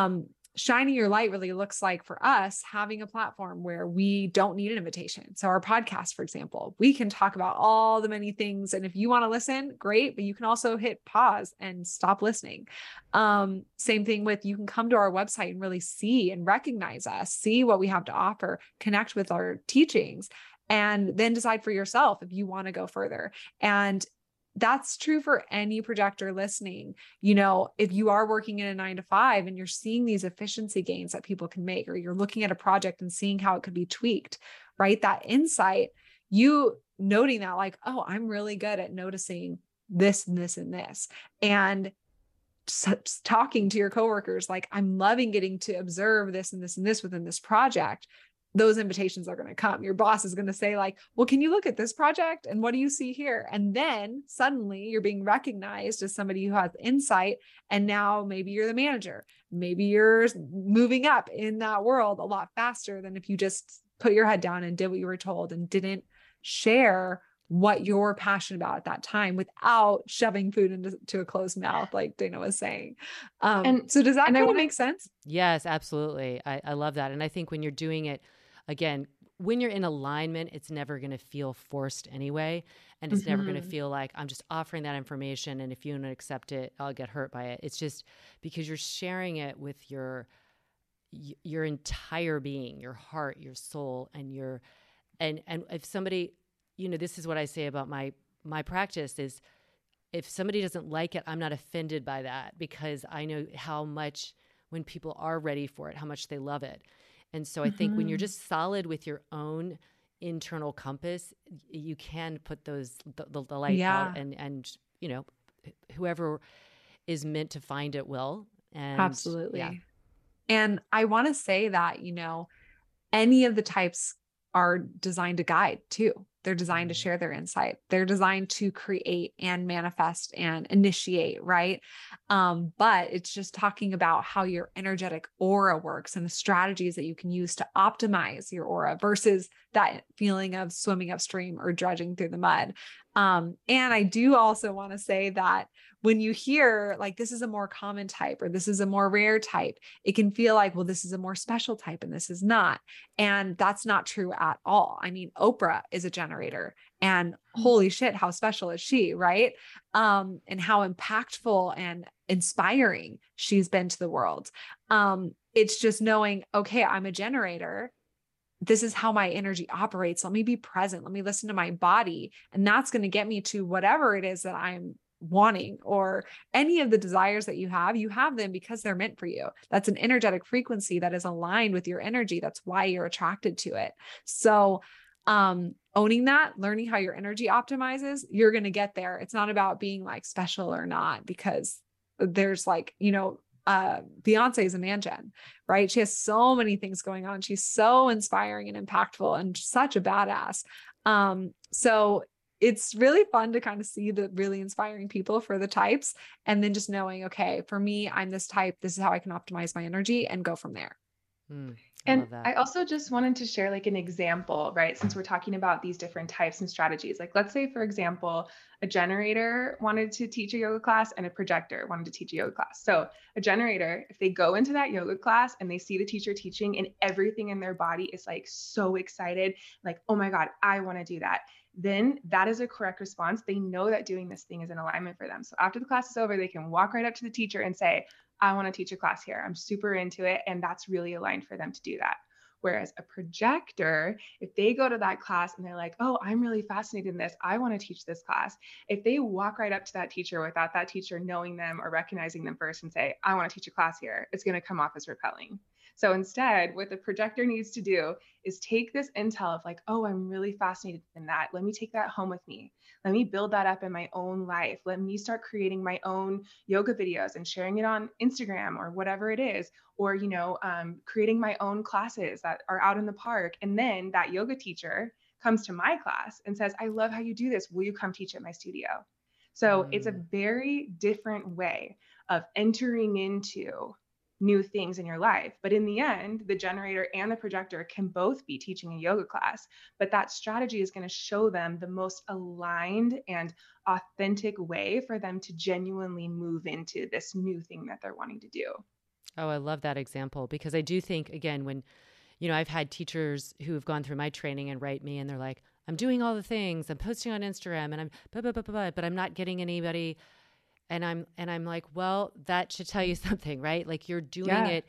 shining your light really looks like for us having a platform where we don't need an invitation. So our podcast, for example, we can talk about all the many things. And if you want to listen, great, but you can also hit pause and stop listening. Same thing with, you can come to our website and really see and recognize us, see what we have to offer, connect with our teachings, and then decide for yourself if you want to go further. And that's true for any projector listening. If you are working in a 9 to 5 and you're seeing these efficiency gains that people can make, or you're looking at a project and seeing how it could be tweaked, right? That insight, you noting that like, oh, I'm really good at noticing this and this and this. And talking to your coworkers, like, I'm loving getting to observe this and this and this within this project. Those invitations are going to come. Your boss is going to say like, well, can you look at this project? And what do you see here? And then suddenly you're being recognized as somebody who has insight. And now maybe you're the manager. Maybe you're moving up in that world a lot faster than if you just put your head down and did what you were told and didn't share what you're passionate about at that time without shoving food into a closed mouth, like Dana was saying. So does that kind of make sense? Yes, absolutely. I love that. And I think when you're doing it, again, when you're in alignment, it's never going to feel forced anyway. And it's never going to feel like I'm just offering that information, and if you don't accept it, I'll get hurt by it. It's just because you're sharing it with your entire being, your heart, your soul, and and if somebody, this is what I say about my practice is, if somebody doesn't like it, I'm not offended by that, because I know how much, when people are ready for it, how much they love it. And so I think when you're just solid with your own internal compass, you can put the light out, and whoever is meant to find it will. And absolutely. Yeah. And I want to say that, any of the types are designed to guide too. They're designed to share their insight. They're designed to create and manifest and initiate, right? But it's just talking about how your energetic aura works and the strategies that you can use to optimize your aura versus that feeling of swimming upstream or dredging through the mud. And I do also want to say that when you hear like, this is a more common type, or this is a more rare type, it can feel like, well, this is a more special type and this is not. And that's not true at all. I mean, Oprah is a generator, and holy shit, how special is she, right? And how impactful and inspiring she's been to the world. It's just knowing, okay, I'm a generator. This is how my energy operates. Let me be present. Let me listen to my body. And that's going to get me to whatever it is that I'm wanting, or any of the desires that you have them because they're meant for you. That's an energetic frequency that is aligned with your energy. That's why you're attracted to it. So, owning that, learning how your energy optimizes, you're going to get there. It's not about being like special or not, because there's like, Beyonce is a man gen, right? She has so many things going on. She's so inspiring and impactful and such a badass. So it's really fun to kind of see the really inspiring people for the types, and then just knowing, okay, for me, I'm this type. This is how I can optimize my energy and go from there. And I also just wanted to share like an example, right? Since we're talking about these different types and strategies, like let's say, for example, a generator wanted to teach a yoga class and a projector wanted to teach a yoga class. So a generator, if they go into that yoga class and they see the teacher teaching and everything in their body is like so excited, like, oh my God, I want to do that, then that is a correct response. They know that doing this thing is in alignment for them. So after the class is over, they can walk right up to the teacher and say, I want to teach a class here. I'm super into it. And that's really aligned for them to do that. Whereas a projector, if they go to that class and they're like, oh, I'm really fascinated in this, I want to teach this class. If they walk right up to that teacher without that teacher knowing them or recognizing them first and say, I want to teach a class here, it's going to come off as repelling. So instead, what the projector needs to do is take this intel of like, oh, I'm really fascinated in that. Let me take that home with me. Let me build that up in my own life. Let me start creating my own yoga videos and sharing it on Instagram or whatever it is, or, creating my own classes that are out in the park. And then that yoga teacher comes to my class and says, I love how you do this. Will you come teach at my studio? So it's a very different way of entering into new things in your life. But in the end, the generator and the projector can both be teaching a yoga class, but that strategy is going to show them the most aligned and authentic way for them to genuinely move into this new thing that they're wanting to do. Oh, I love that example, because I do think, again, when, I've had teachers who have gone through my training and write me and they're like, I'm doing all the things, I'm posting on Instagram and I'm blah, blah, blah, blah, blah, but I'm not getting anybody. And I'm like, well, that should tell you something, right? Like, you're doing it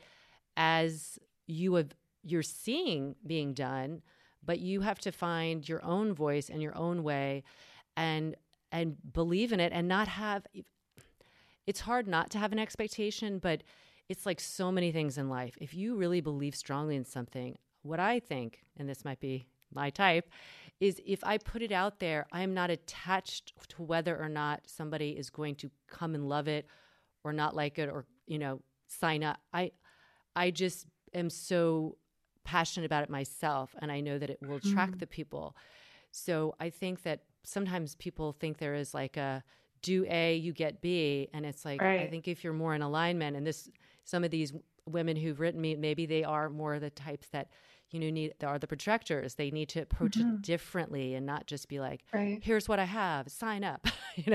as you're seeing being done, but you have to find your own voice and your own way and believe in it and not have, it's hard not to have an expectation, but it's like so many things in life. If you really believe strongly in something, what I think, and this might be my type, is if I put it out there, I'm not attached to whether or not somebody is going to come and love it or not like it or, sign up. I just am so passionate about it myself, and I know that it will attract the people. So I think that sometimes people think there is like a do A, you get B, and it's like, I think if you're more in alignment, and some of these women who've written me, maybe they are more the types that they are the projectors. They need to approach it differently and not just be like, here's what I have, sign up, Yeah.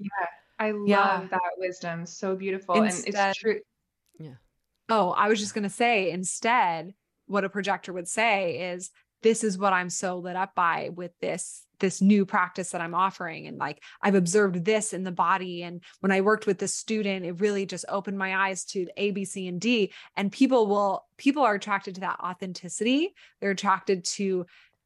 I love that wisdom. So beautiful. Instead, and it's true. Yeah. Oh, I was just going to say, instead, what a projector would say is, this is what I'm so lit up by with this new practice that I'm offering. And like, I've observed this in the body. And when I worked with this student, it really just opened my eyes to A, B, C, and D. And people are attracted to that authenticity. They're attracted to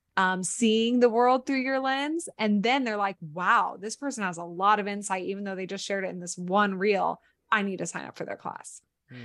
seeing the world through your lens. And then they're like, wow, this person has a lot of insight, even though they just shared it in this one reel. I need to sign up for their class.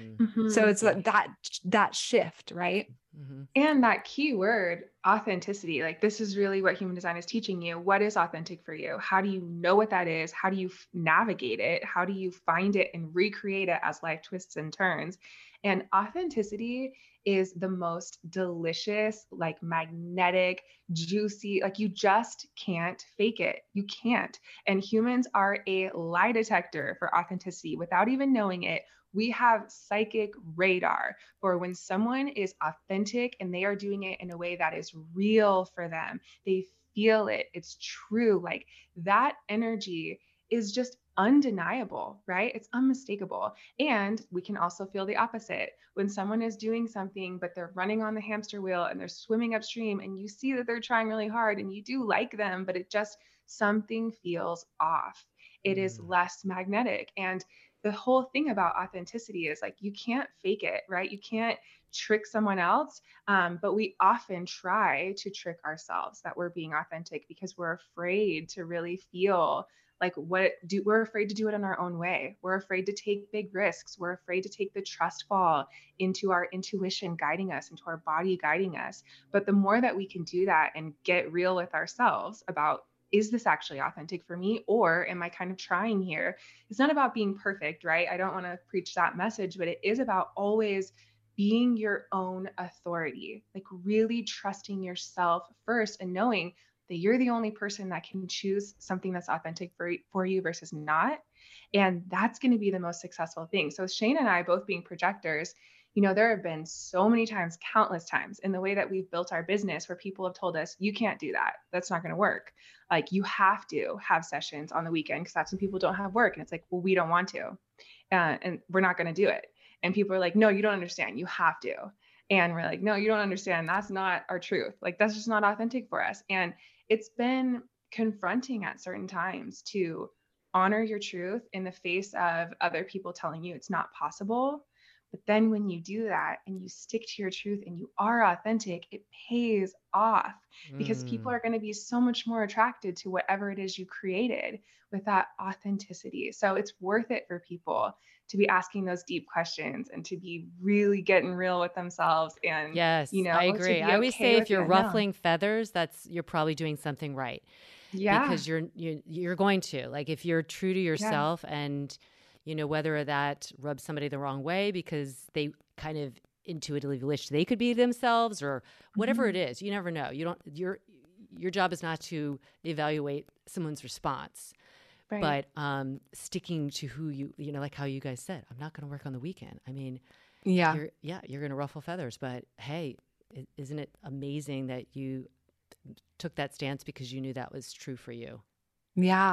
So it's that shift, right? And that key word, authenticity, like, this is really what human design is teaching you. What is authentic for you? How do you know what that is? How do you navigate it? How do you find it and recreate it as life twists and turns? And authenticity is the most delicious, like, magnetic, juicy, like, you just can't fake it. You can't. And humans are a lie detector for authenticity without even knowing it. We have psychic radar for when someone is authentic and they are doing it in a way that is real for them. They feel it. It's true. Like, that energy is just undeniable, right? It's unmistakable. And we can also feel the opposite. When someone is doing something, but they're running on the hamster wheel and they're swimming upstream, and you see that they're trying really hard and you do like them, but it just, something feels off. It is less magnetic. And the whole thing about authenticity is, like, you can't fake it, right? You can't trick someone else. But we often try to trick ourselves that we're being authentic because we're afraid to really feel like we're afraid to do it in our own way. We're afraid to take big risks. We're afraid to take the trust fall into our intuition guiding us, into our body guiding us. But the more that we can do that and get real with ourselves about, is this actually authentic for me? Or am I kind of trying here? It's not about being perfect, right? I don't want to preach that message, but it is about always being your own authority, like really trusting yourself first and knowing that you're the only person that can choose something that's authentic for you versus not. And that's going to be the most successful thing. So Shane and I, both being projectors, there have been so many times, countless times in the way that we've built our business where people have told us, you can't do that. That's not going to work. Like, you have to have sessions on the weekend because that's when people don't have work. And it's like, well, we don't want to, and we're not going to do it. And people are like, no, you don't understand. You have to. And we're like, no, you don't understand. That's not our truth. Like, that's just not authentic for us. And it's been confronting at certain times to honor your truth in the face of other people telling you it's not possible. But then when you do that and you stick to your truth and you are authentic, it pays off because people are going to be so much more attracted to whatever it is you created with that authenticity. So it's worth it for people to be asking those deep questions and to be really getting real with themselves. And yes, I agree. I always say if you're ruffling feathers, you're probably doing something right. Yeah, because you're going to, like, if you're true to yourself and whether that rubs somebody the wrong way because they kind of intuitively wish they could be themselves or whatever it is, you never know. Your job is not to evaluate someone's response, but sticking to who like how you guys said, I'm not going to work on the weekend. I mean, you're going to ruffle feathers, but hey, isn't it amazing that you took that stance because you knew that was true for you? Yeah.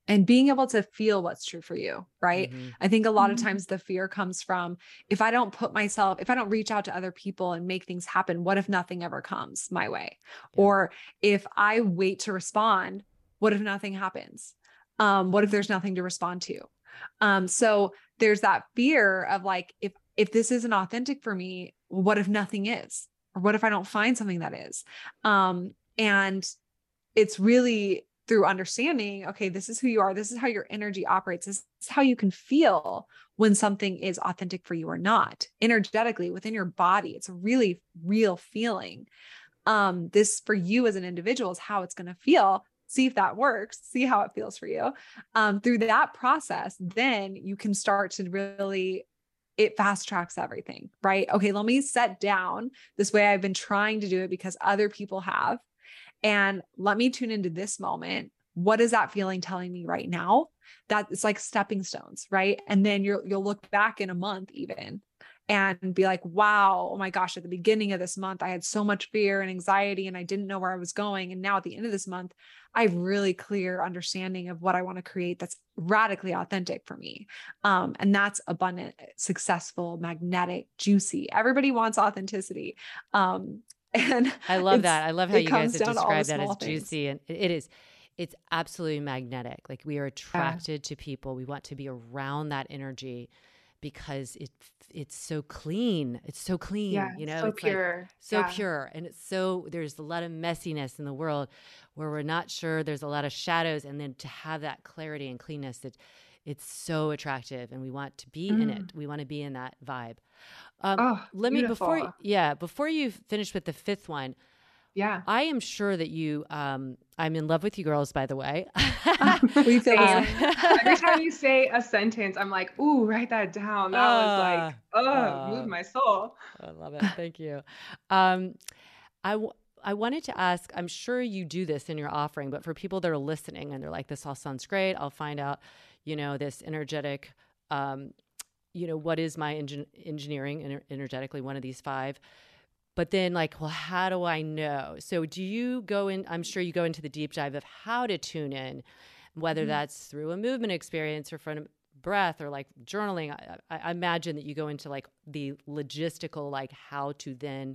and being able to feel what's true for you. Right. Mhm. I think a lot of times the fear comes from, if I don't reach out to other people and make things happen, what if nothing ever comes my way? Yeah. Or if I wait to respond, what if nothing happens? What if there's nothing to respond to? So there's that fear of like, if this isn't authentic for me, what if nothing is? Or what if I don't find something that is? And it's really through understanding, okay, this is who you are. This is how your energy operates. This is how you can feel when something is authentic for you or not, energetically within your body. It's a really real feeling. This for you as an individual is how it's going to feel. See if that works, see how it feels for you. Through that process, then you can start to really, it fast tracks everything, right? Okay, let me set down this way I've been trying to do it because other people have. And let me tune into this moment. What is that feeling telling me right now? That it's like stepping stones, right? And then you'll look back in a month even and be like, wow, oh my gosh, at the beginning of this month, I had so much fear and anxiety and I didn't know where I was going. And now at the end of this month, I have really clear understanding of what I want to create that's radically authentic for me. And that's abundant, successful, magnetic, juicy. Everybody wants authenticity. And I love that. I love how you guys have down to all the described that as small things. juicy. And it is, it's absolutely magnetic. Like we are attracted to people. We want to be around that energy because it's so clean. It's so clean, Yeah, you know, so it's pure. like so Yeah. pure. And it's so, there's a lot of messiness in the world where we're not sure, there's a lot of shadows. And then to have that clarity and cleanness, it's so attractive and we want to be in it. We want to be in that vibe. Oh, Let me, beautiful. before you finish with the fifth one, Yeah. I am sure that you, I'm in love with you girls, by the way. We feel the Same. same. Every time you say a sentence, I'm like, ooh, write that down. That was like, moved my soul. I love it. Thank you. I wanted to ask, I'm sure you do this in your offering, but for people that are listening and they're like, this all sounds great. I'll find out, this energetic, what is my engineering energetically, one of these five. But then like, well, how do I know? So do you go in, I'm sure you go into the deep dive of how to tune in, whether that's through a movement experience or from breath or like journaling. I imagine that you go into like the logistical, like how to then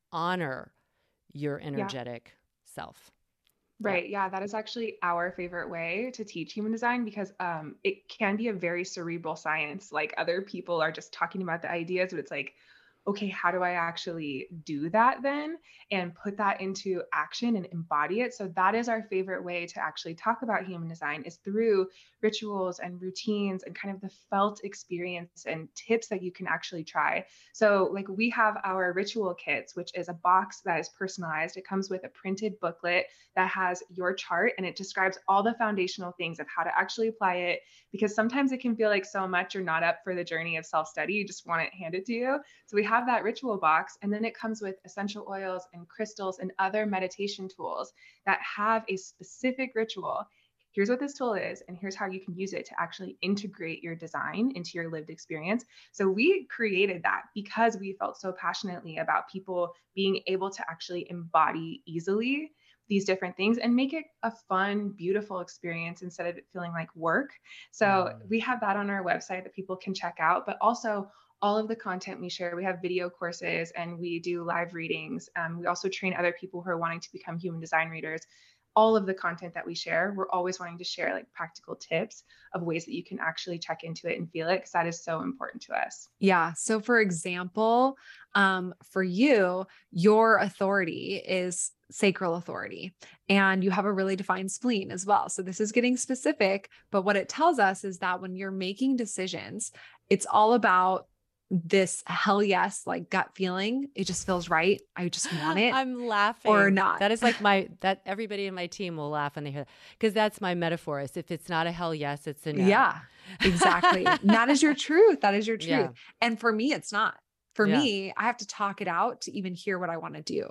honor your energetic self. Right. Yeah, that is actually our favorite way to teach human design because it can be a very cerebral science. Like other people are just talking about the ideas, but it's like, okay, how do I actually do that then and put that into action and embody it? So that is our favorite way to actually talk about human design is through rituals and routines and kind of the felt experience and tips that you can actually try. So like we have our ritual kits, which is a box that is personalized. It comes with a printed booklet that has your chart and it describes all the foundational things of how to actually apply it, because sometimes it can feel like so much you're not up for the journey of self-study. You just want it handed to you. So we have that ritual box, and then it comes with essential oils and crystals and other meditation tools that have a specific ritual. Here's what this tool is, and here's how you can use it to actually integrate your design into your lived experience. So we created that because we felt so passionately about people being able to actually embody easily these different things and make it a fun, beautiful experience instead of it feeling like work. So we have that on our website that people can check out, but also all of the content we share. We have video courses and we do live readings. We also train other people who are wanting to become human design readers. All of the content that we share, we're always wanting to share like practical tips of ways that you can actually check into it and feel it, because that is so important to us. Yeah. So for example, for you, your authority is sacral authority, and you have a really defined spleen as well. So this is getting specific, but what it tells us is that when you're making decisions, it's all about this hell yes, like gut feeling. It just feels right. I just want it. I'm laughing. Or not. That is like that everybody in my team will laugh when they hear that, because that's my metaphor. Is if it's not a hell yes, it's a no. Yeah, exactly. And that is your truth. That is your truth. Yeah. And for me, it's not. For me, I have to talk it out to even hear what I want to do.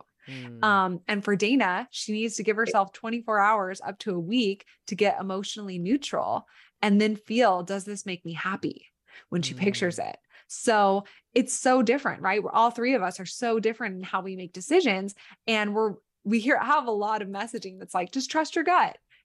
And for Dana, she needs to give herself 24 hours up to a week to get emotionally neutral and then feel, does this make me happy when she pictures it? So it's so different, right? We're all three of us are so different in how we make decisions. And we have a lot of messaging that's like, just trust your gut.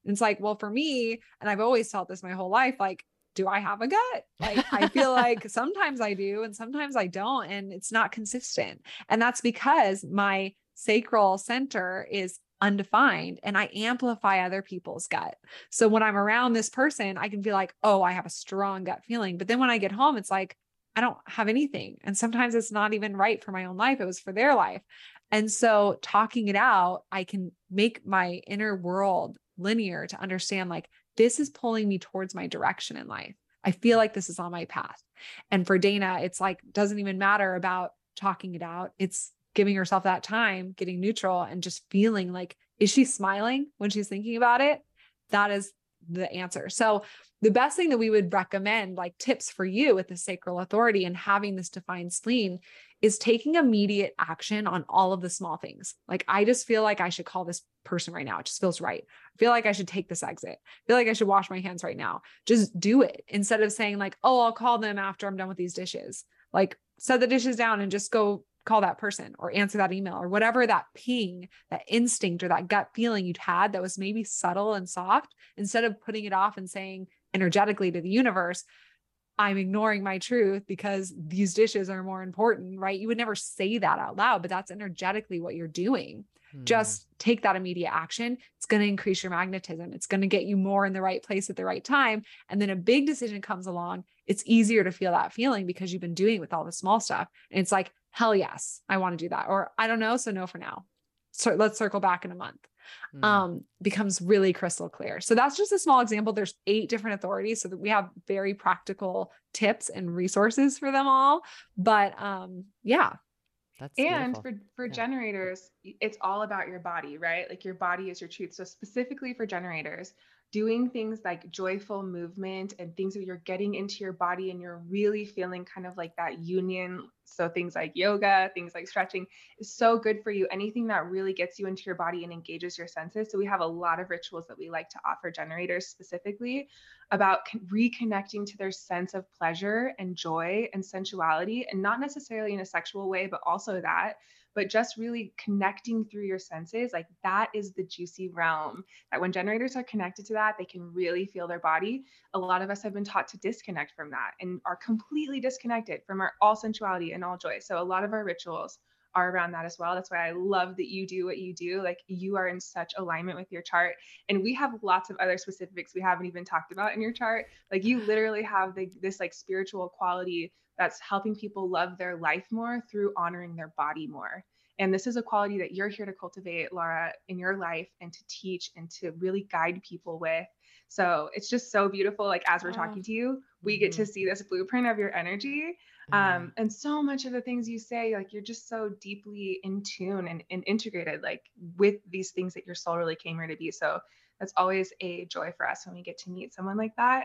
And it's like, well, for me, and I've always felt this my whole life, like, do I have a gut? Like, I feel like sometimes I do and sometimes I don't, and it's not consistent. And that's because my sacral center is undefined and I amplify other people's gut. So when I'm around this person, I can feel like, oh, I have a strong gut feeling. But then when I get home, it's like, I don't have anything. And sometimes it's not even right for my own life. It was for their life. And so talking it out, I can make my inner world linear to understand like, this is pulling me towards my direction in life. I feel like this is on my path. And for Dana, it's like, doesn't even matter about talking it out. It's giving herself that time, getting neutral and just feeling like, is she smiling when she's thinking about it? That is the answer. So the best thing that we would recommend, like tips for you with the sacral authority and having this defined spleen, is taking immediate action on all of the small things. Like, I just feel like I should call this person right now. It just feels right. I feel like I should take this exit. I feel like I should wash my hands right now. Just do it instead of saying like, oh, I'll call them after I'm done with these dishes. Like, set the dishes down and just go call that person or answer that email or whatever that ping, that instinct or that gut feeling you'd had that was maybe subtle and soft, instead of putting it off and saying energetically to the universe, I'm ignoring my truth because these dishes are more important, right? You would never say that out loud, but that's energetically what you're doing. Just take that immediate action. It's going to increase your magnetism. It's going to get you more in the right place at the right time. And then a big decision comes along. It's easier to feel that feeling because you've been doing it with all the small stuff. And it's like, hell yes, I want to do that. Or I don't know. So no for now. So let's circle back in a month. Becomes really crystal clear. So that's just a small example. There's 8 different authorities so that we have very practical tips and resources for them all. But yeah. That's and beautiful. For generators, it's all about your body, right? Like, your body is your truth. So specifically for generators, doing things like joyful movement and things that you're getting into your body and you're really feeling kind of like that union. So things like yoga, things like stretching is so good for you. Anything that really gets you into your body and engages your senses. So we have a lot of rituals that we like to offer generators specifically about reconnecting to their sense of pleasure and joy and sensuality, and not necessarily in a sexual way, but also that, but just really connecting through your senses. Like, that is the juicy realm that when generators are connected to that, they can really feel their body. A lot of us have been taught to disconnect from that and are completely disconnected from our all sensuality and all joy. So a lot of our rituals are around that as well. That's why I love that you do what you do. Like, you are in such alignment with your chart. And we have lots of other specifics we haven't even talked about in your chart. Like, you literally have this like spiritual quality that's helping people love their life more through honoring their body more. And this is a quality that you're here to cultivate, Laura, in your life and to teach and to really guide people with. So it's just so beautiful. Like, as we're talking to you, we get to see this blueprint of your energy. And so much of the things you say, like, you're just so deeply in tune and integrated, like, with these things that your soul really came here to be. So that's always a joy for us when we get to meet someone like that.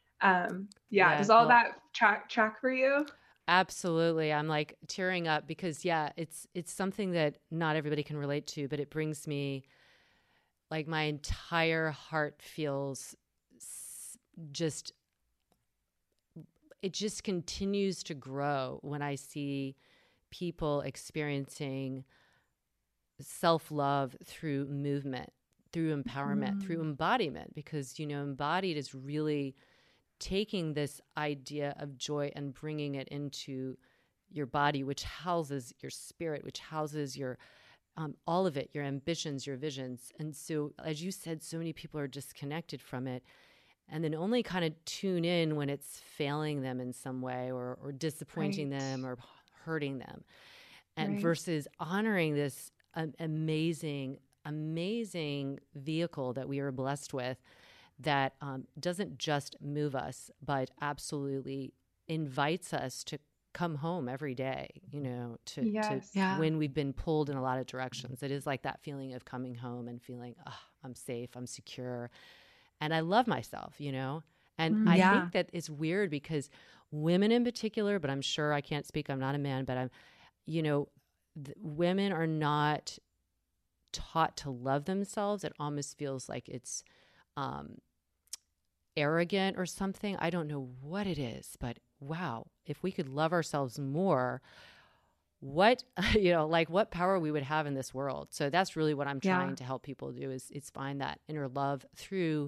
Does all that track for you? Absolutely. I'm like tearing up because it's something that not everybody can relate to, but it brings me, like, my entire heart feels it just continues to grow when I see people experiencing self-love through movement, through empowerment, through embodiment, because, embodied is really taking this idea of joy and bringing it into your body, which houses your spirit, which houses your all of it, your ambitions, your visions. And so, as you said, so many people are disconnected from it and then only kind of tune in when it's failing them in some way or disappointing them or hurting them. And versus honoring this amazing vehicle that we are blessed with that doesn't just move us, but absolutely invites us to come home every day, when we've been pulled in a lot of directions. It is like that feeling of coming home and feeling, I'm safe, I'm secure, and I love myself, And I think that it's weird because women in particular, but I'm sure I can't speak, I'm not a man, but women are not taught to love themselves. It almost feels like it's arrogant or something. I don't know what it is, but wow, if we could love ourselves more, what, like what power we would have in this world. So that's really what I'm trying to help people do is find that inner love through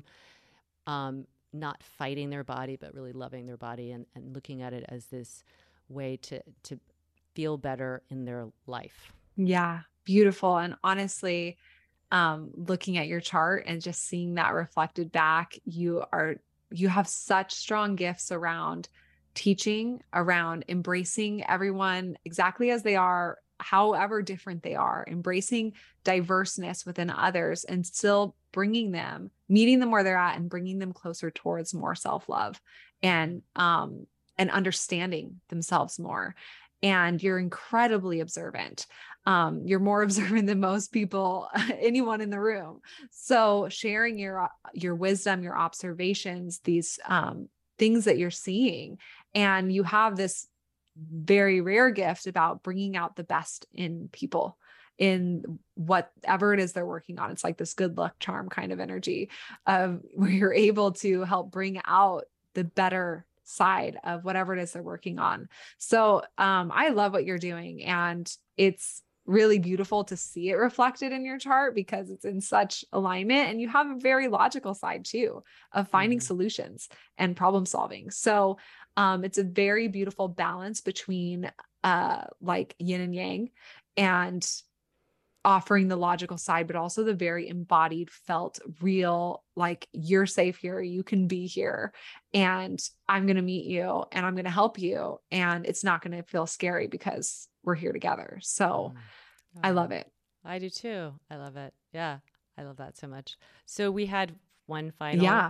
not fighting their body, but really loving their body and looking at it as this way to feel better in their life. Yeah. Beautiful. And honestly, looking at your chart and just seeing that reflected back, you have such strong gifts around teaching, around embracing everyone exactly as they are, however different they are, embracing diverseness within others and still meeting them where they're at and bringing them closer towards more self-love and understanding themselves more. And you're incredibly observant. You're more observant than most people, anyone in the room. So sharing your wisdom, your observations, these things that you're seeing, and you have this very rare gift about bringing out the best in people in whatever it is they're working on. It's like this good luck charm kind of energy of where you're able to help bring out the better side of whatever it is they're working on. So I love what you're doing, and it's really beautiful to see it reflected in your chart because it's in such alignment, and you have a very logical side too of finding solutions and problem solving. So it's a very beautiful balance between like yin and yang, and offering the logical side, but also the very embodied, felt, real, like you're safe here, you can be here, and I'm going to meet you and I'm going to help you. And it's not going to feel scary because we're here together. So I love it. I do too. I love it. Yeah. I love that so much. So we had one final.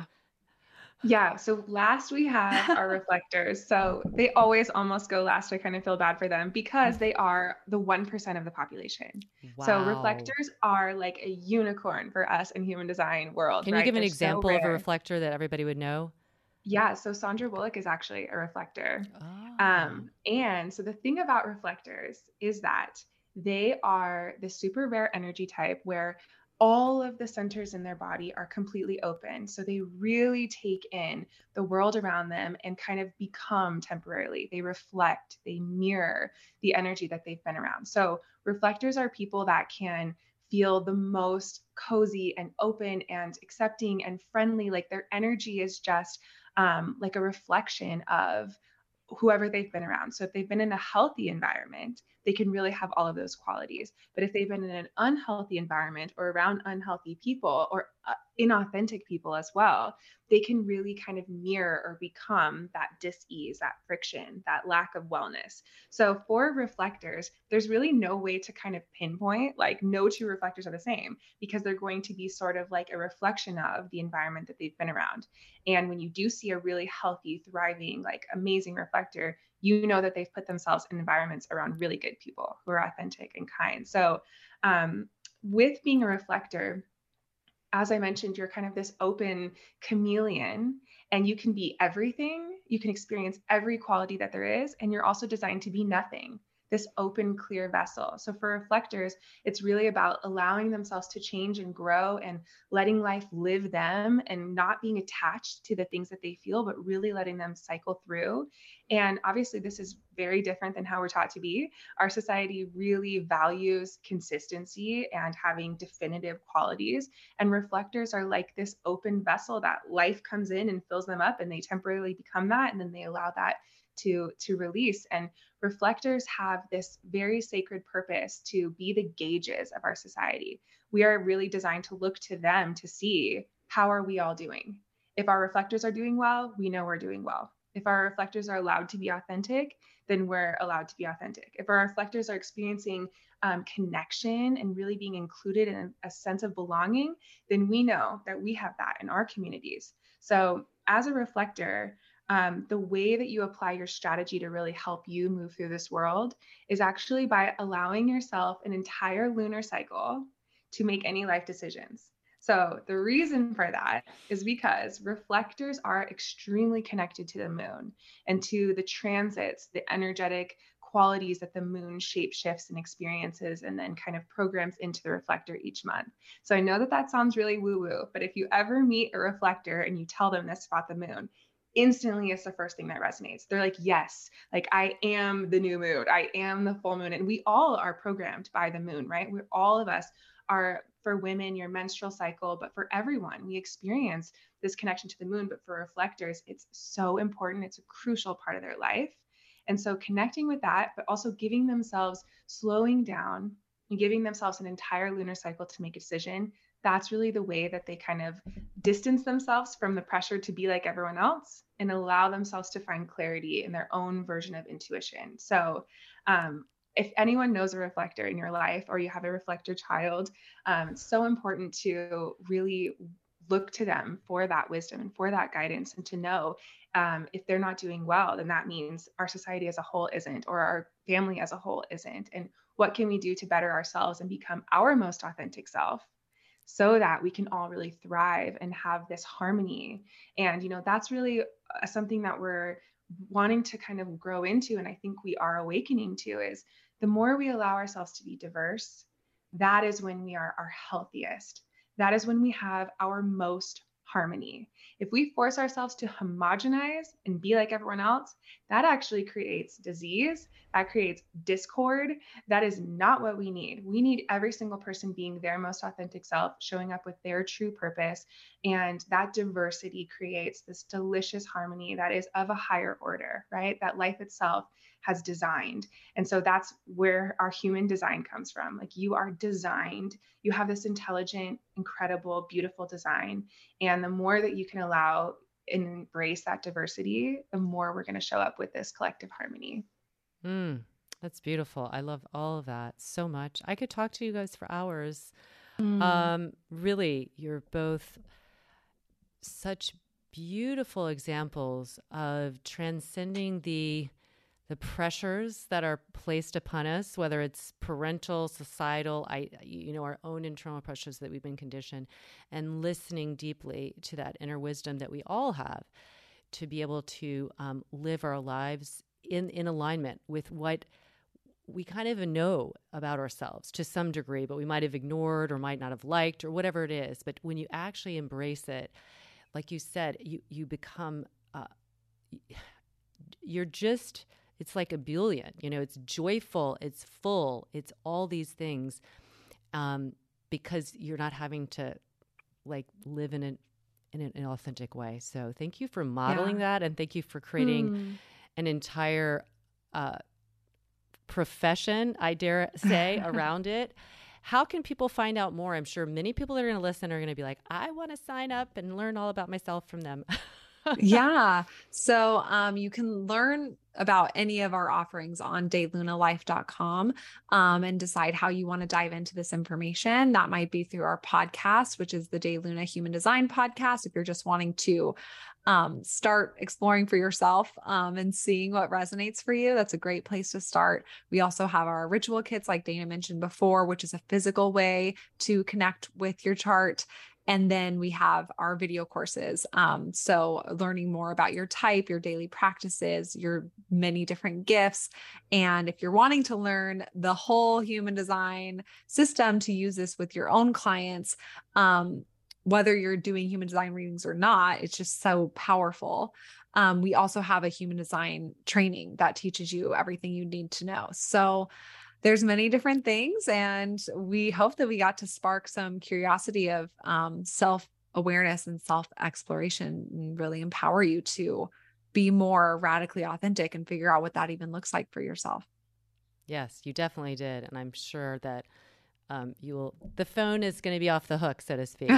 Yeah. So last we have our reflectors. So they always almost go last. I kind of feel bad for them because they are the 1% of the population. Wow. So reflectors are like a unicorn for us in human design world. Can you give an example of a reflector that everybody would know? Yeah. So Sandra Bullock is actually a reflector. And so the thing about reflectors is that they are the super rare energy type where all of the centers in their body are completely open. So they really take in the world around them and kind of become temporarily. They reflect, they mirror the energy that they've been around. So reflectors are people that can feel the most cozy and open and accepting and friendly. Like their energy is just like a reflection of whoever they've been around. So if they've been in a healthy environment, they can really have all of those qualities. But if they've been in an unhealthy environment or around unhealthy people or inauthentic people as well, they can really kind of mirror or become that dis-ease, that friction, that lack of wellness. So for reflectors, there's really no way to kind of pinpoint, like no two reflectors are the same because they're going to be sort of like a reflection of the environment that they've been around. And when you do see a really healthy, thriving, like amazing reflector, you know that they've put themselves in environments around really good people who are authentic and kind. So with being a reflector, as I mentioned, you're kind of this open chameleon and you can be everything. You can experience every quality that there is. And you're also designed to be nothing, this open, clear vessel. So for reflectors, it's really about allowing themselves to change and grow and letting life live them and not being attached to the things that they feel, but really letting them cycle through. And obviously this is very different than how we're taught to be. Our society really values consistency and having definitive qualities. And reflectors are like this open vessel that life comes in and fills them up and they temporarily become that. And then they allow that to release. And reflectors have this very sacred purpose to be the gauges of our society. We are really designed to look to them to see how are we all doing. If our reflectors are doing well, we know we're doing well. If our reflectors are allowed to be authentic, then we're allowed to be authentic. If our reflectors are experiencing connection and really being included in a sense of belonging, then we know that we have that in our communities. So as a reflector, the way that you apply your strategy to really help you move through this world is actually by allowing yourself an entire lunar cycle to make any life decisions. So the reason for that is because reflectors are extremely connected to the moon and to the transits, the energetic qualities that the moon shapeshifts and experiences and then kind of programs into the reflector each month. So I know that that sounds really woo-woo, but if you ever meet a reflector and you tell them this about the moon, instantly it's the first thing that resonates. They're like, yes, like I am the new moon. I am the full moon. And we all are programmed by the moon, right? We're all of us are, for women, your menstrual cycle, but for everyone, we experience this connection to the moon. But for reflectors, it's so important. It's a crucial part of their life. And so connecting with that, but also giving themselves, slowing down and giving themselves an entire lunar cycle to make a decision. That's really the way that they kind of distance themselves from the pressure to be like everyone else and allow themselves to find clarity in their own version of intuition. So if anyone knows a reflector in your life, or you have a reflector child, it's so important to really look to them for that wisdom and for that guidance, and to know if they're not doing well, then that means our society as a whole isn't, or our family as a whole isn't. And what can we do to better ourselves and become our most authentic self, so that we can all really thrive and have this harmony? And, you know, that's really something that we're wanting to kind of grow into. And I think we are awakening to, is the more we allow ourselves to be diverse, that is when we are our healthiest. That is when we have our most harmony. If we force ourselves to homogenize and be like everyone else, that actually creates disease, that creates discord. That is not what we need. We need every single person being their most authentic self, showing up with their true purpose. And that diversity creates this delicious harmony that is of a higher order, right? That life itself has designed. And so that's where our human design comes from. Like, you are designed, you have this intelligent, incredible, beautiful design. And the more that you can allow and embrace that diversity, the more we're going to show up with this collective harmony. That's beautiful. I love all of that so much. I could talk to you guys for hours. Really, you're both such beautiful examples of transcending the pressures that are placed upon us, whether it's parental, societal, our own internal pressures that we've been conditioned, and listening deeply to that inner wisdom that we all have to be able to live our lives in alignment with what we kind of know about ourselves to some degree, but we might have ignored or might not have liked or whatever it is. But when you actually embrace it, like you said, you become, you're just, it's like a ebullient, it's joyful, it's full, it's all these things, because you're not having to like live in an authentic way. So thank you for modeling that. And thank you for creating an entire profession, I dare say, around it. How can people find out more? I'm sure many people that are going to listen are going to be like, I want to sign up and learn all about myself from them. Yeah. So you can learn about any of our offerings on daylunalife.com and decide how you want to dive into this information. That might be through our podcast, which is the DayLuna Human Design Podcast. If you're just wanting to start exploring for yourself and seeing what resonates for you, that's a great place to start. We also have our ritual kits, like Dana mentioned before, which is a physical way to connect with your chart. And then we have our video courses. So learning more about your type, your daily practices, your many different gifts. And if you're wanting to learn the whole human design system to use this with your own clients, whether you're doing human design readings or not, it's just so powerful. We also have a human design training that teaches you everything you need to know. So there's many different things, and we hope that we got to spark some curiosity of self-awareness and self-exploration, and really empower you to be more radically authentic and figure out what that even looks like for yourself. Yes, you definitely did. And I'm sure that the phone is going to be off the hook, so to speak.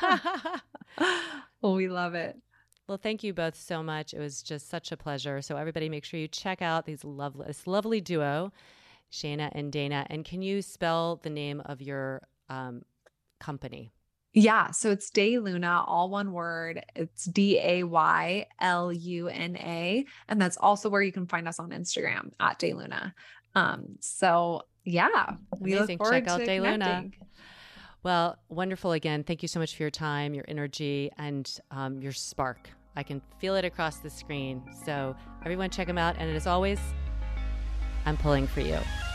Well, we love it. Well, thank you both so much. It was just such a pleasure. So everybody make sure you check out this lovely duo, Shayna and Dana. And can you spell the name of your company? Yeah. So it's DayLuna, all one word. It's DayLuna. And that's also where you can find us on Instagram at DayLuna. So yeah, we amazing. Look forward Check out to DayLuna. connecting. Well, wonderful again. Thank you so much for your time, your energy, and your spark. I can feel it across the screen. So everyone check them out. And as always, I'm pulling for you.